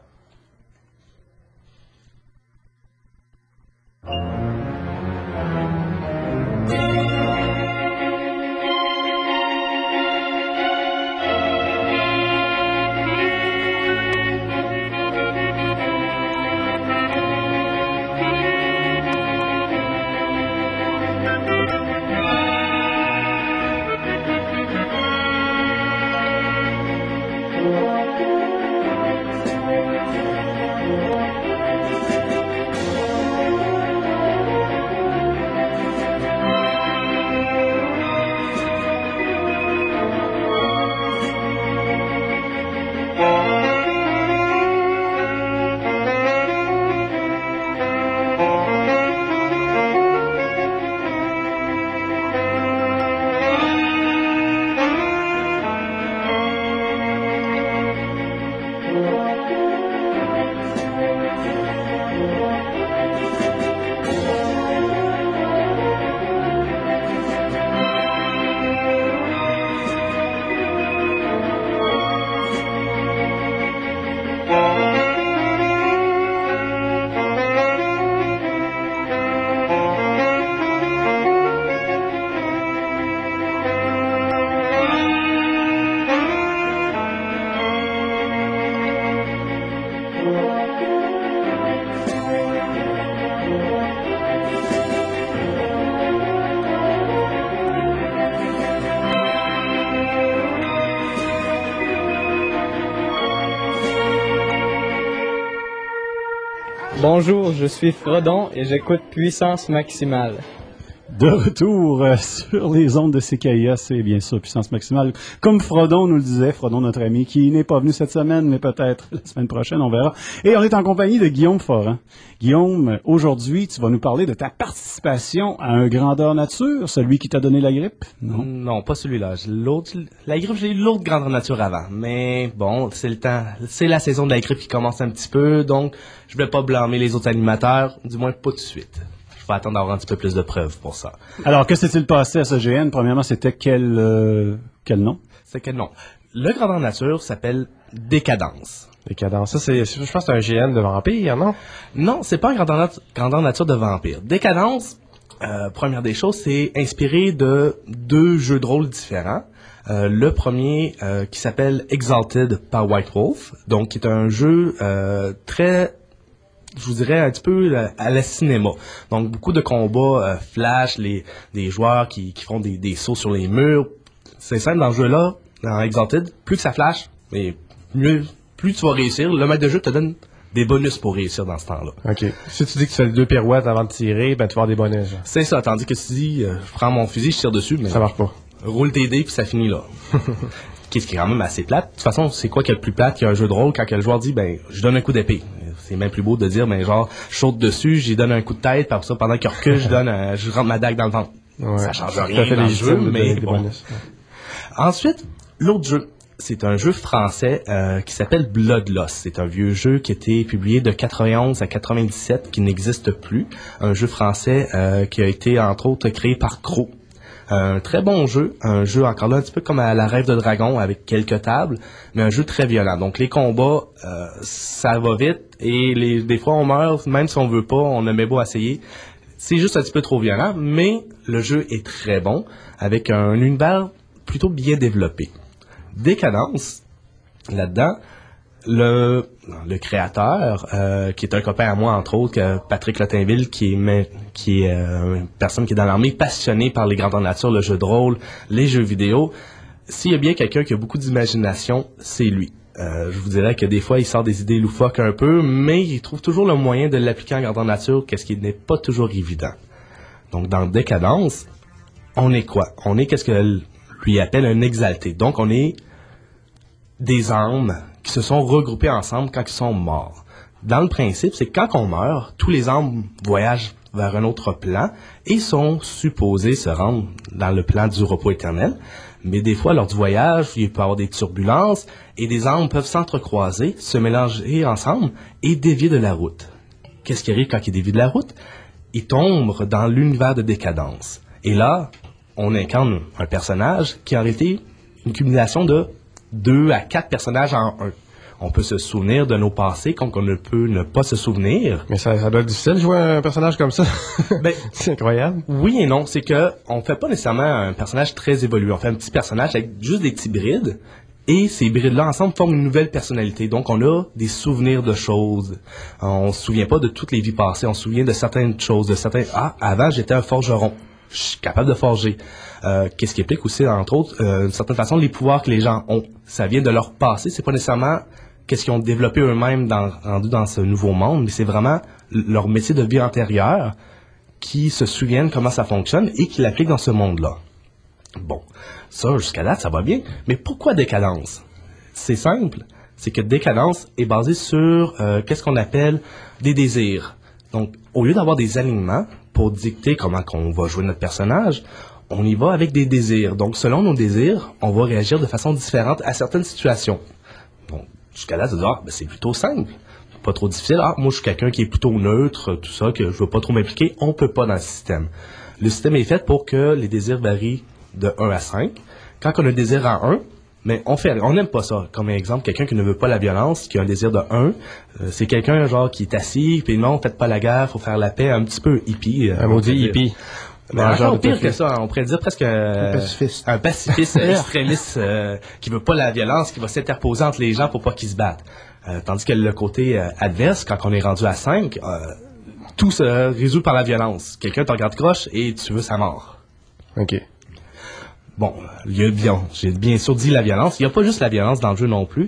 Bonjour, je suis Frodon et j'écoute Puissance Maximale. De retour euh, sur les ondes de C K I A, c'est bien sûr Puissance Maximale. Comme Frodon nous le disait, Frodon, notre ami, qui n'est pas venu cette semaine, mais peut-être la semaine prochaine, on verra. Et on est en compagnie de Guillaume Foran. Guillaume, aujourd'hui, tu vas nous parler de ta participation à un grandeur nature, celui qui t'a donné la grippe? Non, non, pas celui-là. L'autre, la grippe, j'ai eu l'autre grandeur nature avant. Mais bon, c'est le temps, c'est la saison de la grippe qui commence un petit peu, donc je vais pas blâmer les autres animateurs, du moins pas tout de suite. Je vais attendre d'avoir un petit peu plus de preuves pour ça. Alors, que s'est-il passé à ce G N? Premièrement, c'était quel, euh, quel nom? C'est quel nom? Le grandeur nature s'appelle Décadence. Décadence, ça c'est, je pense que c'est un G N de vampire, non? Non, c'est pas un grandeur, nat- grandeur nature de vampire. Décadence, euh, première des choses, c'est inspiré de deux jeux de rôle différents. Euh, le premier euh, qui s'appelle Exalted par White Wolf, donc qui est un jeu euh, très... je vous dirais un petit peu à la cinéma. Donc, beaucoup de combats euh, flash, les, des joueurs qui, qui font des, des sauts sur les murs. C'est simple, dans ce jeu-là, dans Exalted, plus que ça flash, mais mieux, plus tu vas réussir. Le maître de jeu te donne des bonus pour réussir dans ce temps-là. OK. Si tu dis que tu fais deux pirouettes avant de tirer, ben tu vas avoir des bonus. Genre. C'est ça, tandis que si tu dis, euh, je prends mon fusil, je tire dessus, mais... ça marche pas. Roule tes dés, puis ça finit là. Qu'est-ce qui est quand même assez plate. De toute façon, c'est quoi qui est le plus plate qu'il y a un jeu de rôle quand que le joueur dit, ben, je donne un coup d'épée. C'est même plus beau de dire, ben, genre, je saute dessus, j'y donne un coup de tête, par ça, pendant qu'il recule, je donne, un, je rentre ma dague dans le ventre. Ouais. Ça change Ça rien fait dans le des jeu, jeux, mais des bon. bonus. Ensuite, l'autre jeu, c'est un jeu français euh, qui s'appelle Bloodlust. C'est un vieux jeu qui a été publié de quatre-vingt-onze à quatre-vingt-dix-sept, qui n'existe plus. Un jeu français euh, qui a été, entre autres, créé par Crow. Un très bon jeu, un jeu encore là un petit peu comme à la Rêve de Dragon avec quelques tables, mais un jeu très violent. Donc les combats, euh, ça va vite et les, des fois on meurt, même si on veut pas, on a même beau essayer. C'est juste un petit peu trop violent, mais le jeu est très bon avec un univers plutôt bien développé. Décadence, là-dedans, le, le créateur, euh, qui est un copain à moi, entre autres, que Patrick Lotinville, qui est, qui est euh, une personne qui est dans l'armée, passionnée par les grandeurs nature, le jeu de rôle, les jeux vidéo. S'il y a bien quelqu'un qui a beaucoup d'imagination, c'est lui. Euh, je vous dirais que des fois, il sort des idées loufoques un peu, mais il trouve toujours le moyen de l'appliquer en grandeur nature, qu'est-ce qui n'est pas toujours évident. Donc, dans Décadence, on est quoi? On est qu'est-ce que lui appelle un exalté. Donc, on est des âmes qui se sont regroupés ensemble quand ils sont morts. Dans le principe, c'est que quand on meurt, tous les âmes voyagent vers un autre plan et sont supposés se rendre dans le plan du repos éternel. Mais des fois, lors du voyage, il peut y avoir des turbulences et des âmes peuvent s'entrecroiser, se mélanger ensemble et dévier de la route. Qu'est-ce qui arrive quand ils dévient de la route? Ils tombent dans l'univers de Décadence. Et là, on incarne un personnage qui a été une cumulation de deux à quatre personnages en un. On peut se souvenir de nos passés, comme on ne peut ne pas se souvenir. Mais ça, ça doit être difficile de jouer un personnage comme ça. Ben, c'est incroyable. Oui et non, c'est que on fait pas nécessairement un personnage très évolué. On fait un petit personnage avec juste des petits brides. Et ces brides-là, ensemble, forment une nouvelle personnalité. Donc, on a des souvenirs de choses. On se souvient pas de toutes les vies passées. On se souvient de certaines choses, de certains... Ah, avant, j'étais un forgeron. Je suis capable de forger. Euh, qu'est-ce qui implique aussi, entre autres, euh, d'une certaine façon, les pouvoirs que les gens ont. Ça vient de leur passé. C'est pas nécessairement qu'est-ce qu'ils ont développé eux-mêmes dans, rendu dans ce nouveau monde, mais c'est vraiment leur métier de vie antérieure qui se souviennent comment ça fonctionne et qui l'appliquent dans ce monde-là. Bon, ça, jusqu'à là, ça va bien. Mais pourquoi Décadence? C'est simple. C'est que Décadence est basée sur euh, qu'est-ce qu'on appelle des désirs. Donc, au lieu d'avoir des alignements pour dicter comment qu'on va jouer notre personnage, on y va avec des désirs. Donc, selon nos désirs, on va réagir de façon différente à certaines situations. Bon, jusqu'à là, tu dis, ah, ben, c'est plutôt simple. Pas trop difficile. Ah, moi, je suis quelqu'un qui est plutôt neutre, tout ça, que je veux pas trop m'impliquer. On peut pas dans le système. Le système est fait pour que les désirs varient de un à cinq. Quand on a un désir à un, mais on fait, on n'aime pas ça. Comme exemple, quelqu'un qui ne veut pas la violence, qui a un désir de un, euh, c'est quelqu'un genre qui est assis, puis non, faites pas la guerre, faut faire la paix, un petit peu hippie. Euh, un maudit hippie. Mais un genre pire que ça, on pourrait dire presque euh, un pacifiste, un pacifiste extrémiste euh, qui veut pas la violence, qui va s'interposer entre les gens pour pas qu'ils se battent. Euh, tandis que le côté euh, adverse, quand on est rendu à cinq, euh, tout se résout par la violence. Quelqu'un te regarde croche et tu veux sa mort. OK. Bon, il y a bien, j'ai bien sûr dit la violence. Il n'y a pas juste la violence dans le jeu non plus.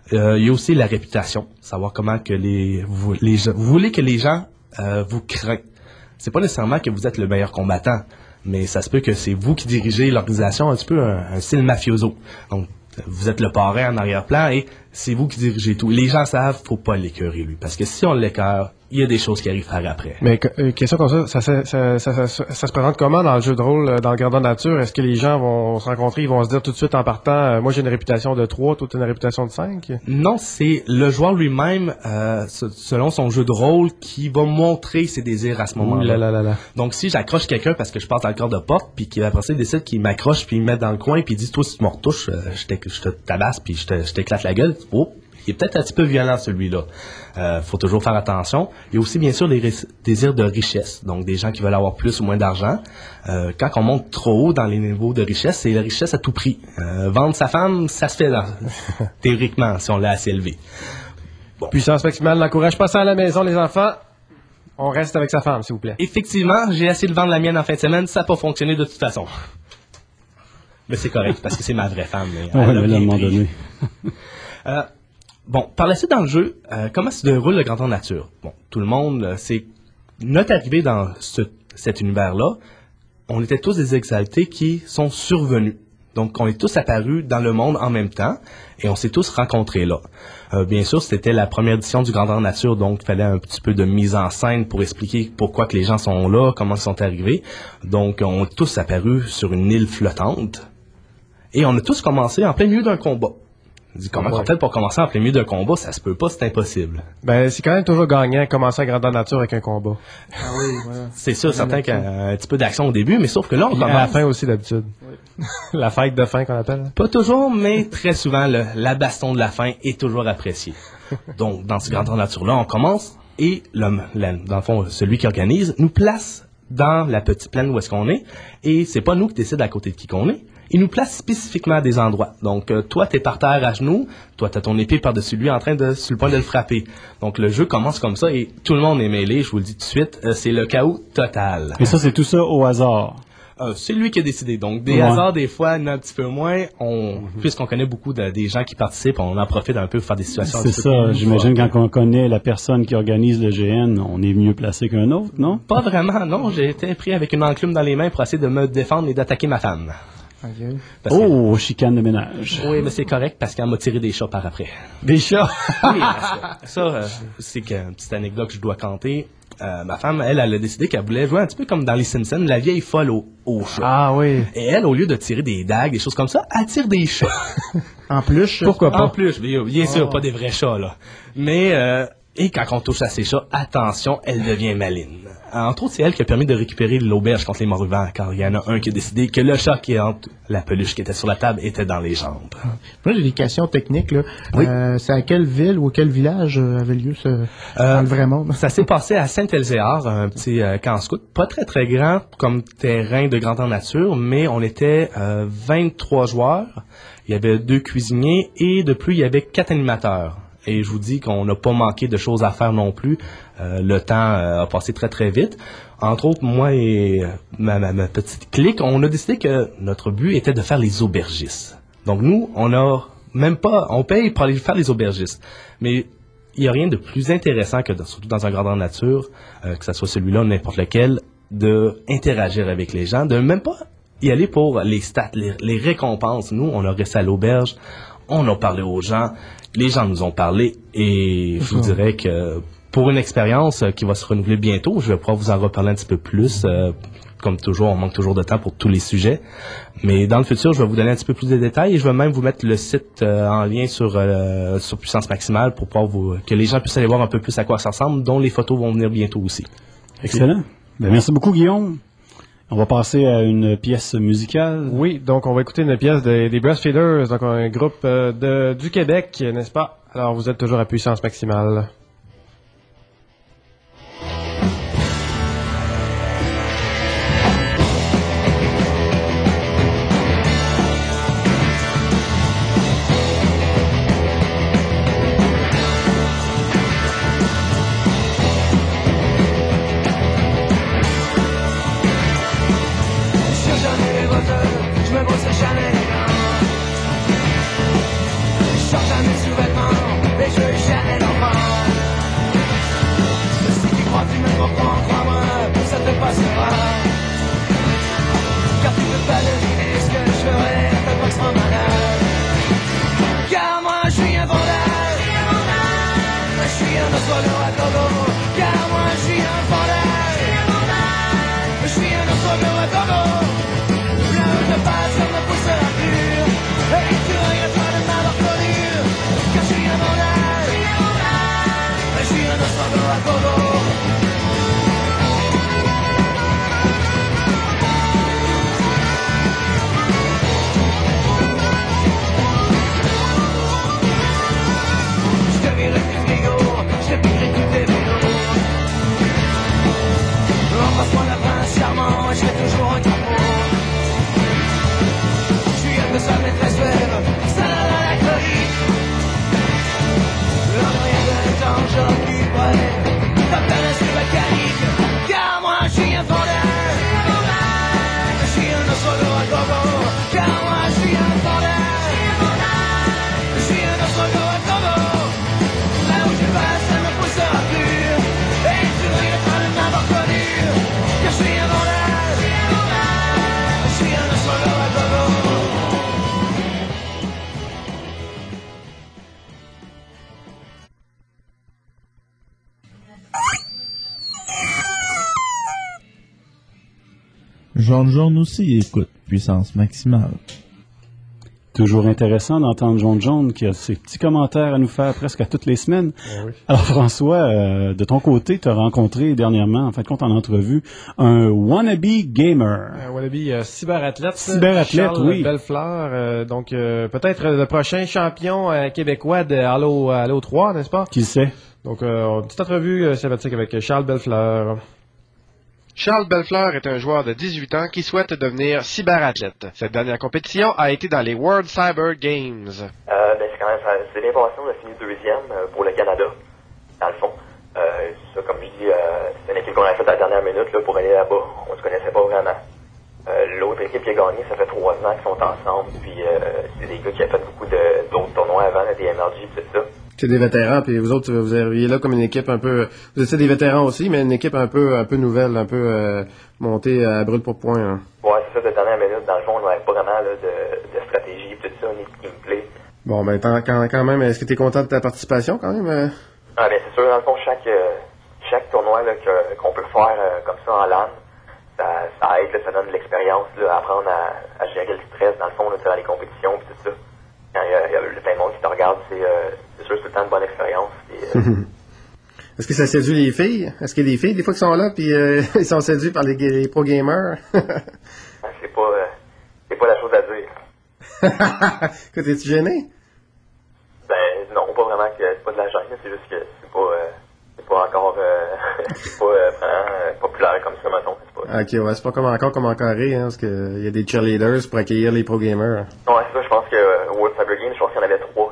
Euh, il y a aussi la réputation, savoir comment que les vous, les gens, vous voulez que les gens euh, vous craignent. C'est pas nécessairement que vous êtes le meilleur combattant, mais ça se peut que c'est vous qui dirigez l'organisation un petit peu un, un style mafioso. Donc vous êtes le parrain en arrière-plan et c'est vous qui dirigez tout. Les gens savent, faut pas l'écœurer lui, parce que si on l'écœure, il y a des choses qui arrivent par après. Mais euh, question comme ça, ça, ça, ça, ça, ça, ça se présente comment dans le jeu de rôle, euh, dans le Grandeur Nature? Est-ce que les gens vont se rencontrer, ils vont se dire tout de suite en partant, euh, moi j'ai une réputation de trois, toi tu as une réputation de cinq? Non, c'est le joueur lui-même, euh, selon son jeu de rôle, qui va montrer ses désirs à ce moment-là. Ouh là là là là. Donc si j'accroche quelqu'un parce que je passe dans le corps de porte, puis qu'après ça il décide qu'il m'accroche, puis il me met dans le coin, puis il dit toi si tu me retouches, euh, je, je te tabasse, puis je, te, je t'éclate la gueule. Oh, il est peut-être un petit peu violent celui-là. Euh, faut toujours faire attention. Il y a aussi bien sûr des ris- désirs de richesse, donc des gens qui veulent avoir plus ou moins d'argent. Euh, quand on monte trop haut dans les niveaux de richesse, c'est la richesse à tout prix. Euh, vendre sa femme, ça se fait là, théoriquement, si on l'a assez élevé. Bon. Puissance maximale n'encourage pas ça à la maison, les enfants. On reste avec sa femme, s'il vous plaît. Effectivement, j'ai essayé de vendre la mienne en fin de semaine, ça n'a pas fonctionné de toute façon. Mais c'est correct, parce que c'est ma vraie femme. Mais ouais, à un moment donné. euh, Bon, par la suite dans le jeu, euh, comment se déroule le Grandeur Nature? Bon, tout le monde, euh, c'est notre arrivée dans ce, cet univers-là, on était tous des exaltés qui sont survenus. Donc, on est tous apparus dans le monde en même temps et on s'est tous rencontrés là. Euh, bien sûr, c'était la première édition du Grandeur Nature, donc il fallait un petit peu de mise en scène pour expliquer pourquoi que les gens sont là, comment ils sont arrivés. Donc, on est tous apparus sur une île flottante et on a tous commencé en plein milieu d'un combat. Dit, comment on fait pour commencer en plein milieu d'un combat? Ça se peut pas, c'est impossible. Ben, c'est quand même toujours gagnant commencer à Grandeur Nature avec un combat. Ah oui, voilà. C'est sûr, certain qu'il y a un petit peu d'action au début, mais sauf que là, on commence... à la fin aussi, d'habitude. Oui. La fête de fin qu'on appelle. Pas toujours, mais très souvent, le, la baston de la fin est toujours appréciée. Donc, dans ce Grandeur Nature-là, on commence et, le, la, dans le fond, celui qui organise nous place dans la petite plaine où est-ce qu'on est, et c'est pas nous qui décide à côté de qui qu'on est. Il nous place spécifiquement à des endroits. Donc, euh, toi, t'es par terre à genoux, toi, t'as ton épée par-dessus lui en train de, sur le point de le frapper. Donc, le jeu commence comme ça et tout le monde est mêlé, je vous le dis tout de suite, euh, c'est le chaos total. Et ça, c'est tout ça au hasard? Euh, c'est lui qui a décidé. Donc, des ouais. hasards, des fois, un petit peu moins. On, mm-hmm. Puisqu'on connaît beaucoup de, des gens qui participent, on en profite un peu pour faire des situations. C'est ça. Peu j'imagine quand on connaît la personne qui organise le G N, on est mieux placé qu'un autre, non? Pas vraiment, non. J'ai été pris avec une enclume dans les mains pour essayer de me défendre et d'attaquer ma femme. Okay. Oh, que... chicane de ménage. Oui, mais c'est correct parce qu'elle m'a tiré des chats par après. Des chats? Oui, parce que ça, euh, c'est qu'une petite anecdote que je dois compter. Euh, ma femme, elle, elle a décidé qu'elle voulait jouer un petit peu comme dans les Simpsons, la vieille folle au, au chat. Ah oui. Et elle, au lieu de tirer des dagues, des choses comme ça, elle tire des chats. En plus? Pourquoi pas? En plus, bien, bien sûr, oh. Pas des vrais chats, là. Mais, euh, et quand on touche à ces chats, attention, elle devient maligne. Entre autres, c'est elle qui a permis de récupérer l'auberge contre les morts-vivants, car il y en a un qui a décidé que le chat qui est entre la peluche qui était sur la table était dans les jambes. Moi, j'ai des questions techniques, là. Oui. Euh, c'est à quelle ville ou quel village euh, avait lieu ce, euh, dans le vrai monde? Ça s'est passé à Saint-Elzéar, un petit euh, camp scout, pas très très grand comme terrain de grandeur nature, mais on était euh, vingt-trois joueurs, il y avait deux cuisiniers et de plus, il y avait quatre animateurs. Et je vous dis qu'on n'a pas manqué de choses à faire non plus. Euh, le temps euh, a passé très très vite. Entre autres, moi et ma, ma, ma petite clique, on a décidé que notre but était de faire les aubergistes. Donc nous, on a même pas, on paye pour aller faire les aubergistes. Mais il n'y a rien de plus intéressant que, surtout dans un grandeur nature, euh, que ce soit celui-là ou n'importe lequel, de interagir avec les gens, de même pas y aller pour les stats, les, les récompenses. Nous, on a resté à l'auberge, on a parlé aux gens, les gens nous ont parlé et je vous dirais que pour une expérience qui va se renouveler bientôt, je vais pouvoir vous en reparler un petit peu plus. Euh, comme toujours, on manque toujours de temps pour tous les sujets. Mais dans le futur, je vais vous donner un petit peu plus de détails et je vais même vous mettre le site euh, en lien sur, euh, sur Puissance Maximale pour pouvoir vous, que les gens puissent aller voir un peu plus à quoi ça ressemble, dont les photos vont venir bientôt aussi. Excellent. Ben, merci beaucoup, Guillaume. On va passer à une pièce musicale. Oui, donc on va écouter une pièce des, des Breastfeeders, donc un groupe euh, de, du Québec, n'est-ce pas? Alors vous êtes toujours à Puissance Maximale. Je me brosse jamais, je sors jamais sous vêtements. pas deviner ce que je ferais, fais-moi que je m'en malade. Car moi je suis un vandale, je suis un oswaldo à gogo. Car moi je suis un vandale, je suis un oswaldo à gogo. Là où je passe, ça me poussera plus, et tu regretteras de m'avoir connu. Car je suis un vandale, je suis un oswaldo à gogo. Embrasse-moi la pince charmant, je fais toujours un crapaud. Je suis un peu sa maîtresse web, ça n'a la chronique. En rien de temps j'occuperai ta planète mécanique. Car moi je suis un fondeur, je suis un oswaldo à gogo. Car moi je suis un fondeur, je suis un oswaldo à gogo. Là où je passe, ça ne poussera plus, et tu regretteras de m'avoir connu. Je suis un vandale, je suis un oswaldo à gogo. Jaune Jaune aussi écoute Puissance Maximale. Toujours intéressant d'entendre Jaune Jaune qui a ses petits commentaires à nous faire presque à toutes les semaines. Oui. Alors François, euh, de ton côté, tu as rencontré dernièrement, en fin de compte en entrevue, un wannabe gamer. Un wannabe euh, cyberathlète. Cyberathlète, Charles oui. Bellefleur, euh, donc euh, peut-être le prochain champion euh, québécois de Halo, Halo trois, n'est-ce pas? Qui sait? Donc, euh, une petite entrevue euh, sympathique avec Charles Bellefleur. Charles Bellefleur est un joueur de dix-huit ans qui souhaite devenir cyberathlète. Cette dernière compétition a été dans les World Cyber Games. Euh, ben, c'est quand même, ça- c'est bien passé, on a fini deuxième euh, pour le Canada, dans le fond. Euh, ça, comme je dis, euh, c'est une équipe qu'on a faite à la dernière minute là, pour aller là-bas. On se connaissait pas vraiment. Euh, l'autre équipe qui a gagné, ça fait trois ans qu'ils sont ensemble, puis euh, c'est des gars qui ont fait beaucoup de, d'autres tournois avant, là, des M R G, tout ça. C'est des vétérans, puis vous autres, vous arriviez là comme une équipe un peu... Vous étiez des vétérans aussi, mais une équipe un peu un peu nouvelle, un peu euh, montée à brûle pour point. Hein. Ouais, c'est ça, de dernière minute, dans le fond, on n'avait pas vraiment là, de, de stratégie, tout ça, ni de gameplay. Bon, ben tant- quand, quand même, est-ce que tu es content de ta participation quand même? euh? Ah, ben, c'est sûr, dans le fond, chaque, euh, chaque tournoi là, que- qu'on peut faire euh, comme ça en LAN, ça, ça aide, là, ça donne de l'expérience, là, apprendre à, à gérer le stress, dans le fond, là, dans les compétitions, puis tout ça. Quand il y a, il y a plein de monde qui te regarde, c'est, euh, c'est sûr, c'est tout le temps une bonne expérience. Puis, euh, Est-ce que ça séduit les filles? Est-ce qu'il y a des filles, des fois, qui sont là, puis euh, ils sont séduits par les, les pro-gamers? c'est pas, euh, c'est pas la chose à dire. Que t'es-tu gêné? Ben, non, pas vraiment que c'est pas de la gêne, là, c'est juste que c'est pas, euh, c'est pas encore, euh, c'est pas euh, vraiment euh, populaire comme ça, mettons. C'est pas, Ok, ouais, c'est pas comme encore comme en Corée, hein, parce qu'il y a des cheerleaders pour accueillir les pro-gamers. ouais, c'est ça, je pense que euh, World Cyber Games, je pense qu'il y en avait trois.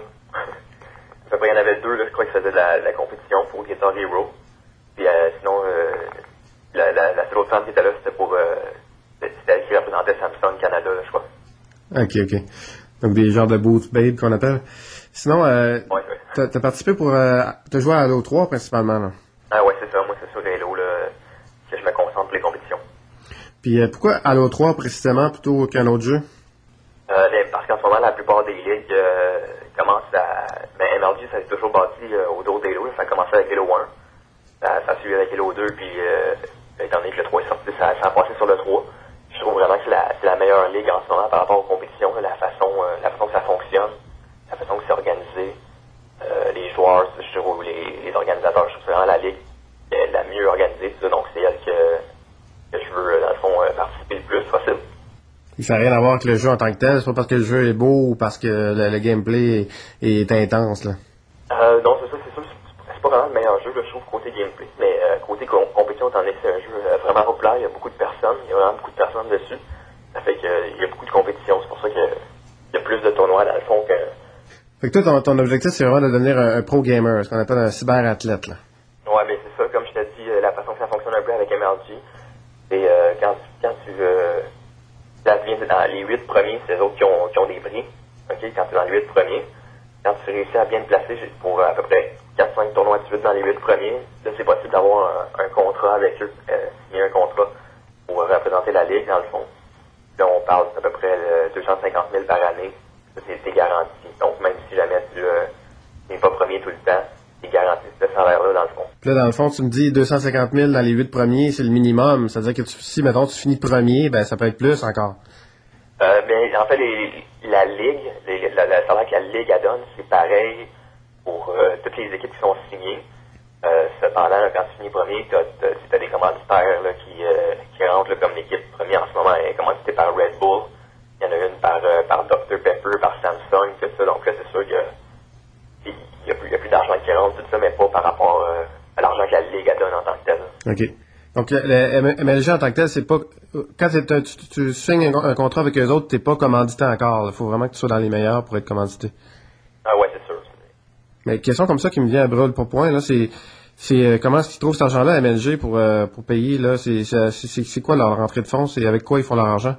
À peu près, il y en avait deux, là, je crois, qui faisaient de la, de la compétition pour Guitar Hero. Puis euh, sinon, euh, la, la, la seule autre femme qui était là, c'était pour, euh, c'était elle qui représentait Samsung Canada, là, je crois. Ok, ok. Donc des genres de booth babe qu'on appelle. Sinon, euh, Ouais, ouais. t'as, t'as participé pour... Euh, t'as joué à Halo trois principalement, là. Ah ouais, c'est ça, moi, c'est sur Halo, là, que je me concentre pour les compétitions. Puis euh, pourquoi Halo trois précisément plutôt qu'un autre jeu? Euh, les- parce qu'en ce moment, la plupart des ligues euh, commencent à... Ben, M R G, ça s'est toujours bâti euh, au dos d'Halo. Ça a commencé avec Halo un. Ça, ça a suivi avec Halo deux, puis euh, étant donné que le trois est sorti, ça, ça a passé sur le trois. Je trouve vraiment que c'est la, c'est la meilleure ligue en ce moment par rapport aux compétitions. Là, la façon euh, la façon que ça fonctionne, la façon que c'est organisé, euh, les joueurs, je trouve, les, les organisateurs, je trouve que c'est vraiment la ligue euh, la mieux organisée. Tout ça, donc c'est elle que, que je veux, dans le fond, euh, participer le plus possible. Ça n'a rien à voir avec le jeu en tant que tel, c'est pas parce que le jeu est beau ou parce que le, le gameplay est, est intense, là. Euh, non, c'est ça, c'est sûr, c'est c'est pas vraiment le meilleur jeu, là, je trouve, côté gameplay, mais euh, côté com- compétition, étant donné que c'est un jeu euh, vraiment populaire, il y a beaucoup de personnes, il y a vraiment beaucoup de personnes dessus, ça fait qu'il y a beaucoup de compétitions, c'est pour ça qu'il y a plus de tournois, dans le fond, que... Fait que toi, ton, ton objectif, c'est vraiment de devenir un, un pro-gamer, ce qu'on appelle un cyberathlète, là. Ouais, mais c'est ça, comme je t'ai dit, euh, la façon que ça fonctionne un peu avec M R G, c'est euh, quand, quand tu euh, là, tu viens dans les huit premiers, c'est eux autres qui ont, qui ont des prix, ok, quand tu es dans les huit premiers, quand tu réussis à bien te placer j'ai- pour euh, à peu près quatre cinq tournois de suite dans les huit premiers, là, c'est possible d'avoir un, un contrat avec eux, euh, signer un contrat pour représenter la ligue, dans le fond. Là, on parle d'à peu près euh, deux cent cinquante mille par année. Ça, c'est, c'est garanti. Donc, même si jamais tu n'es pas premier tout le temps, c'est garanti ce salaire-là, dans le fond. Puis là, dans le fond, tu me dis deux cent cinquante mille dans les huit premiers, c'est le minimum. C'est-à-dire que tu, si, mettons, tu finis premier, ben ça peut être plus encore. Euh, ben, en fait, les, la Ligue, les, le, le salaire que la Ligue elle donne, c'est pareil pour euh, toutes les équipes qui sont signées. Euh, cependant, là, quand tu finis premier, tu as des commanditaires là, qui, euh, qui rentrent là, comme l'équipe première en ce moment est commanditée par Red Bull. Il y en a une par, euh, par docteur Pepper, par Samsung, tout ça. Donc là, c'est sûr que il y a plus, il y a plus d'argent qui rentre, tout ça, mais pas par rapport euh, à l'argent que la Ligue elle donne en tant que telle. OK. Donc, le, le M L G en tant que tel, c'est pas... Quand tu, tu, tu signes un, un contrat avec eux autres, t'es pas commandité encore. Il faut vraiment que tu sois dans les meilleurs pour être commandité. Ah ouais, c'est sûr. Mais question comme ça qui me vient à brûle pour point, là, c'est... C'est euh, comment est-ce qu'ils trouvent cet argent-là, M L G, pour, euh, pour payer, là? C'est, c'est, c'est, c'est quoi leur rentrée de fonds? C'est avec quoi ils font leur argent?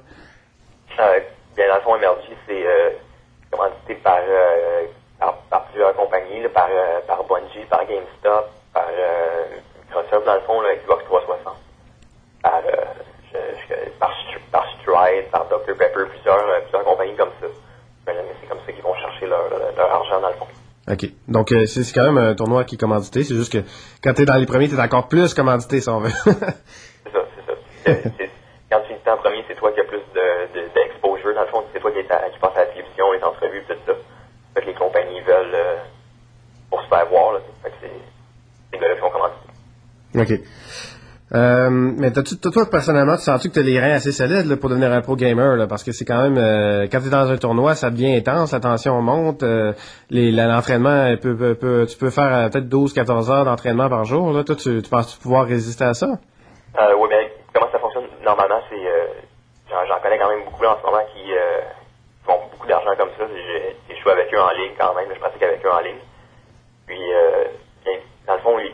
Euh, bien, dans le fond, M L G, c'est euh, commandité par, euh, par, par plusieurs compagnies, là, par, euh, par Bungie, par GameStop, par euh, Microsoft, dans le fond, là, Xbox trois cent soixante, par, euh, je, je, par, par Stride, par docteur Pepper, plusieurs, euh, plusieurs compagnies comme ça. Mais c'est comme ça qu'ils vont chercher leur, leur argent, dans le fond. OK. Donc, euh, c'est, c'est quand même un tournoi qui est commandité. C'est juste que quand t'es dans les premiers, t'es encore plus commandité, si on veut. c'est ça, c'est ça. C'est, c'est, quand tu es en premier, c'est toi qui as plus de, de, d'exposure. Dans le fond, c'est toi qui, est à, qui passe à la télévision, les entrevues, tout ça. Fait que les compagnies veulent euh, pour se faire voir. Là. Fait que c'est ces gars-là qui sont commandités. OK. Euh, mais t'as-tu, toi, personnellement, tu sens-tu que t'as les reins assez solides là, pour devenir un pro gamer? Là, parce que c'est quand même, euh, quand t'es dans un tournoi, ça devient intense, la tension monte, euh, les, l'entraînement, peut, peut, peut, tu peux faire euh, peut-être douze à quatorze heures d'entraînement par jour. Là. Toi, tu, tu penses-tu pouvoir résister à ça? Euh, oui, bien, comment ça fonctionne normalement, c'est... Euh, j'en, j'en connais quand même beaucoup là, en ce moment qui euh, font beaucoup d'argent comme ça. J'ai, j'ai joué avec eux en ligne quand même, là, je pratique avec eux en ligne. Puis, euh, bien, dans le fond, les...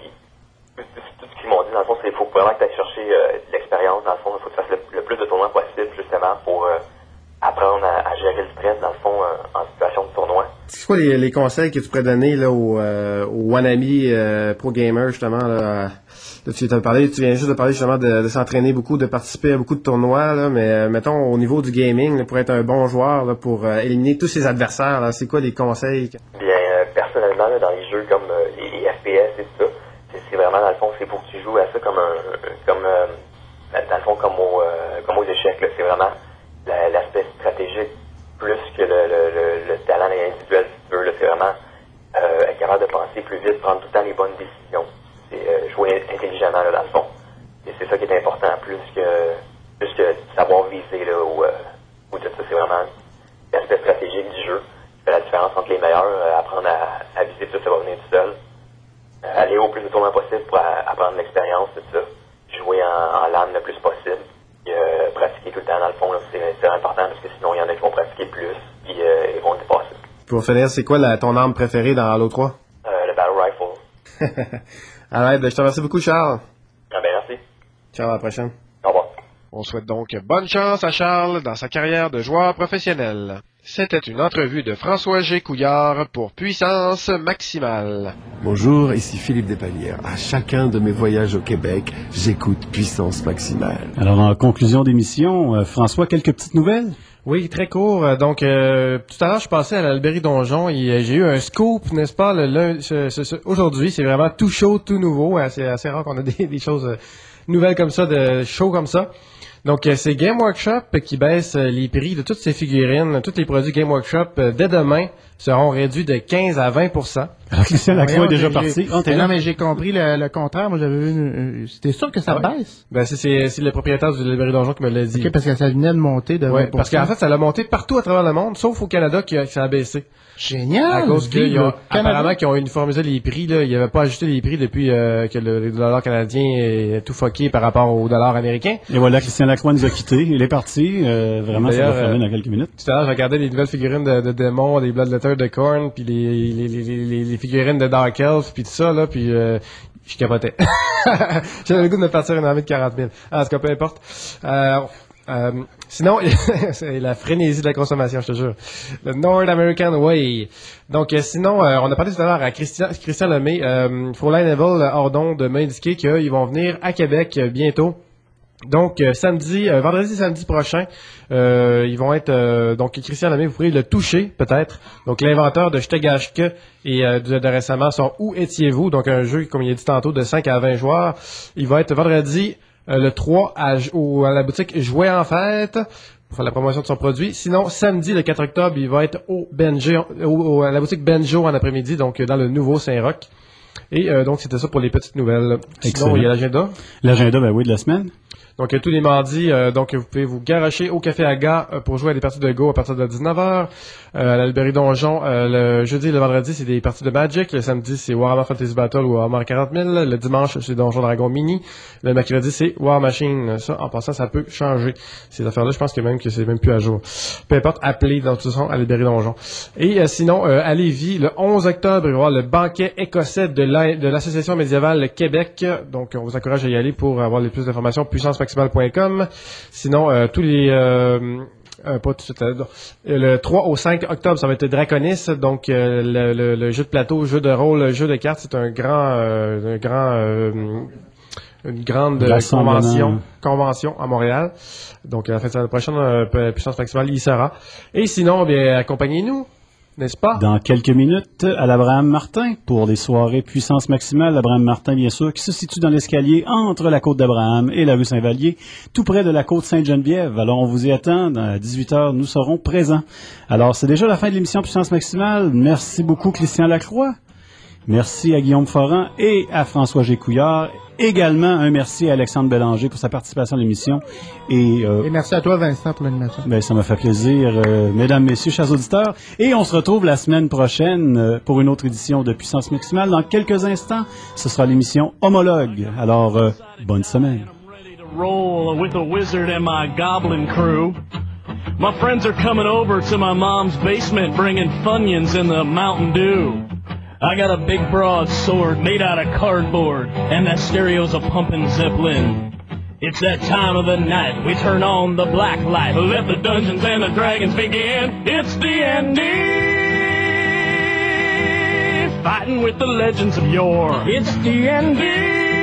Tout ce qu'ils m'ont dit, dans le fond, c'est qu'il faut vraiment que tu ailles chercher euh, de l'expérience. Dans le fond, il faut que tu fasses le, le plus de tournois possible, justement, pour euh, apprendre à, à gérer le stress, dans le fond, euh, en situation de tournoi. C'est quoi les, les conseils que tu pourrais donner là, aux, euh, aux wannabe euh, pro gamers, justement? Là, là, tu, t'as parlé, tu viens juste de parler, justement, de, de s'entraîner beaucoup, de participer à beaucoup de tournois, là, mais euh, mettons, au niveau du gaming, là, pour être un bon joueur, là, pour euh, éliminer tous ses adversaires, là, c'est quoi les conseils? Bien, euh, personnellement, là, dans les jeux comme euh, les, les F P S et tout ça, c'est vraiment, dans le fond, c'est pour que tu joues à ça comme un, comme, euh, dans le fond, comme, au, euh, comme aux échecs, là. C'est vraiment la, l'aspect stratégique plus que le, le, le, le talent individuel, si tu veux, là. C'est vraiment euh, être capable de penser plus vite, prendre tout le temps les bonnes décisions. C'est euh, jouer intelligemment, là, dans le fond. Et c'est ça qui est important, plus que, plus que savoir viser, là, ou, euh, ou tout ça. C'est vraiment l'aspect stratégique du jeu qui fait la différence entre les meilleurs, euh, apprendre à, à viser, tout ça, ça va venir tout seul. Aller au plus de tournois possible pour a, apprendre l'expérience, tout ça. Jouer en, en LAN le plus possible. Et, euh, pratiquer tout le temps, dans le fond, là, c'est, c'est important parce que sinon, il y en a qui vont pratiquer plus et euh, ils vont dépasser. Pour finir, c'est quoi la, ton arme préférée dans Halo trois? Euh, le Battle Rifle. Alright, ben, je te remercie beaucoup, Charles. Ah ben, merci. Ciao, à la prochaine. Au revoir. On souhaite donc bonne chance à Charles dans sa carrière de joueur professionnel. C'était une entrevue de François G. Couillard pour Puissance Maximale. Bonjour, ici Philippe Despalières. À chacun de mes voyages au Québec, j'écoute Puissance Maximale. Alors, en conclusion d'émission, euh, François, quelques petites nouvelles? Oui, très court. Donc, euh, tout à l'heure, je passais à l'Albéry Donjon et j'ai eu un scoop, n'est-ce pas, le, le, ce, ce, ce, aujourd'hui. C'est vraiment tout chaud, tout nouveau. C'est assez rare qu'on ait des, des choses nouvelles comme ça, de chaud comme ça. Donc, c'est Game Workshop qui baisse les prix de toutes ces figurines. Tous les produits Game Workshop, dès demain, seront réduits de quinze à vingt pour cent. Alors, Christian Lacroix est déjà parti. Oh, non, mais j'ai compris le, le contraire. Moi, j'avais vu une... C'était sûr que ça ouais. baisse? Ben, c'est, c'est, c'est le propriétaire du Librairie Donjon qui me l'a dit. OK, parce que ça venait de monter de ouais, parce qu'en fait, ça l'a monté partout à travers le monde, sauf au Canada qui a, qui a baissé. Génial! À cause qu'ils ont, apparemment, qu'ils ont uniformisé les prix, là. Ils n'avaient pas ajusté les prix depuis euh, que le, le dollar canadien est tout fucké par rapport au dollar américain. Et voilà, Christian Lacroix nous a quittés. Il est parti. Euh, vraiment, ça va fermer dans quelques minutes. Tout à l'heure, j'ai regardé les nouvelles figurines de, de démons, des Bloodletters de Korn, puis les, les, les, les, les figurines de Dark Elf, puis tout ça, là, puis euh, je capotais. J'avais le goût de me partir une armée de quarante mille. Ah, en tout cas, peu importe. Euh, euh, sinon, c'est la frénésie de la consommation, je te jure. Le North American Way. Donc, euh, sinon, euh, on a parlé tout à l'heure à Christian, Christian Lemay, euh, Fraulein Neville Ordon de m'indiquer qu'ils vont venir à Québec euh, bientôt. Donc, euh, samedi, euh, vendredi, samedi prochain, euh, ils vont être... Euh, donc, Christian Lemay, vous pourrez le toucher, peut-être. Donc, l'inventeur de J'te gâche que et euh, de, de récemment sont Où étiez-vous? Donc, un jeu, comme il a dit tantôt, de cinq à vingt joueurs. Il va être vendredi, euh, le trois, à, au, à la boutique Jouets en fête, pour faire la promotion de son produit. Sinon, samedi, le quatre octobre, il va être au Benjo, au, au, à la boutique Benjo en après-midi, donc dans le nouveau Saint-Roch. Et euh, donc, c'était ça pour les petites nouvelles. Excellent. Sinon, il y a l'agenda. L'agenda, ben oui, de la semaine. Donc, euh, tous les mardis, euh, donc vous pouvez vous garocher au Café Aga euh, pour jouer à des parties de Go à partir de dix-neuf heures. Euh, à la Librairie Donjon, euh, le jeudi et le vendredi, c'est des parties de Magic. Le samedi, c'est Warhammer Fantasy Battle ou Warhammer quarante mille. Le dimanche, c'est Donjon Dragon Mini. Le mercredi, c'est War Machine. Ça, en passant, ça peut changer. Ces affaires-là, je pense que même que c'est même plus à jour. Peu importe, appelez dans tout ça à la Librairie Donjon. Et euh, sinon, euh, à Lévis, le onze octobre, il va y avoir le banquet écossais de la, de l'Association médiévale Québec. Donc, on vous encourage à y aller pour avoir les plus d'informations. puissance maximale point com. Sinon, euh, tous les... Euh, Euh, pas tout de suite. Euh, le trois au cinq octobre, ça va être Draconis, donc euh, le, le, le jeu de plateau, jeu de rôle, jeu de cartes, c'est un grand, euh, un grand, euh, une grande convention, convention à Montréal. Donc la fin de semaine prochaine, euh, puissance maximale, il y sera. Et sinon, bien, accompagnez-nous. N'est-ce pas? Dans quelques minutes, à l'Abraham Martin, pour les soirées puissance maximale. L'Abraham Martin, bien sûr, qui se situe dans l'escalier entre la côte d'Abraham et la rue Saint-Vallier, tout près de la côte Sainte-Geneviève. Alors, on vous y attend. À dix-huit heures, nous serons présents. Alors, c'est déjà la fin de l'émission Puissance maximale. Merci beaucoup, Christian Lacroix. Merci à Guillaume Foran et à François Gécouillard. Également, un merci à Alexandre Bélanger pour sa participation à l'émission. Et, euh, et merci à toi, Vincent, pour l'animation. Ben, ça m'a fait plaisir, euh, mesdames, messieurs, chers auditeurs. Et on se retrouve la semaine prochaine euh, pour une autre édition de Puissance Maximale. Dans quelques instants, ce sera l'émission Homologue. Alors, euh, bonne semaine. Roll with a wizard and my goblin crew. My friends are coming over to my mom's basement bringing Funyuns in the Mountain Dew. I got a big broad sword made out of cardboard, and that stereo's a pumpin' Zeppelin. It's that time of the night, we turn on the black light, let the Dungeons and the Dragons begin. It's D and D, fighting with the legends of yore. It's D and D,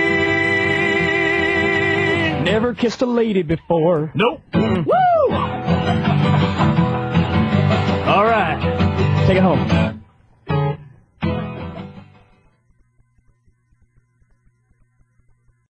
never kissed a lady before. Nope. Woo! All right, take it home.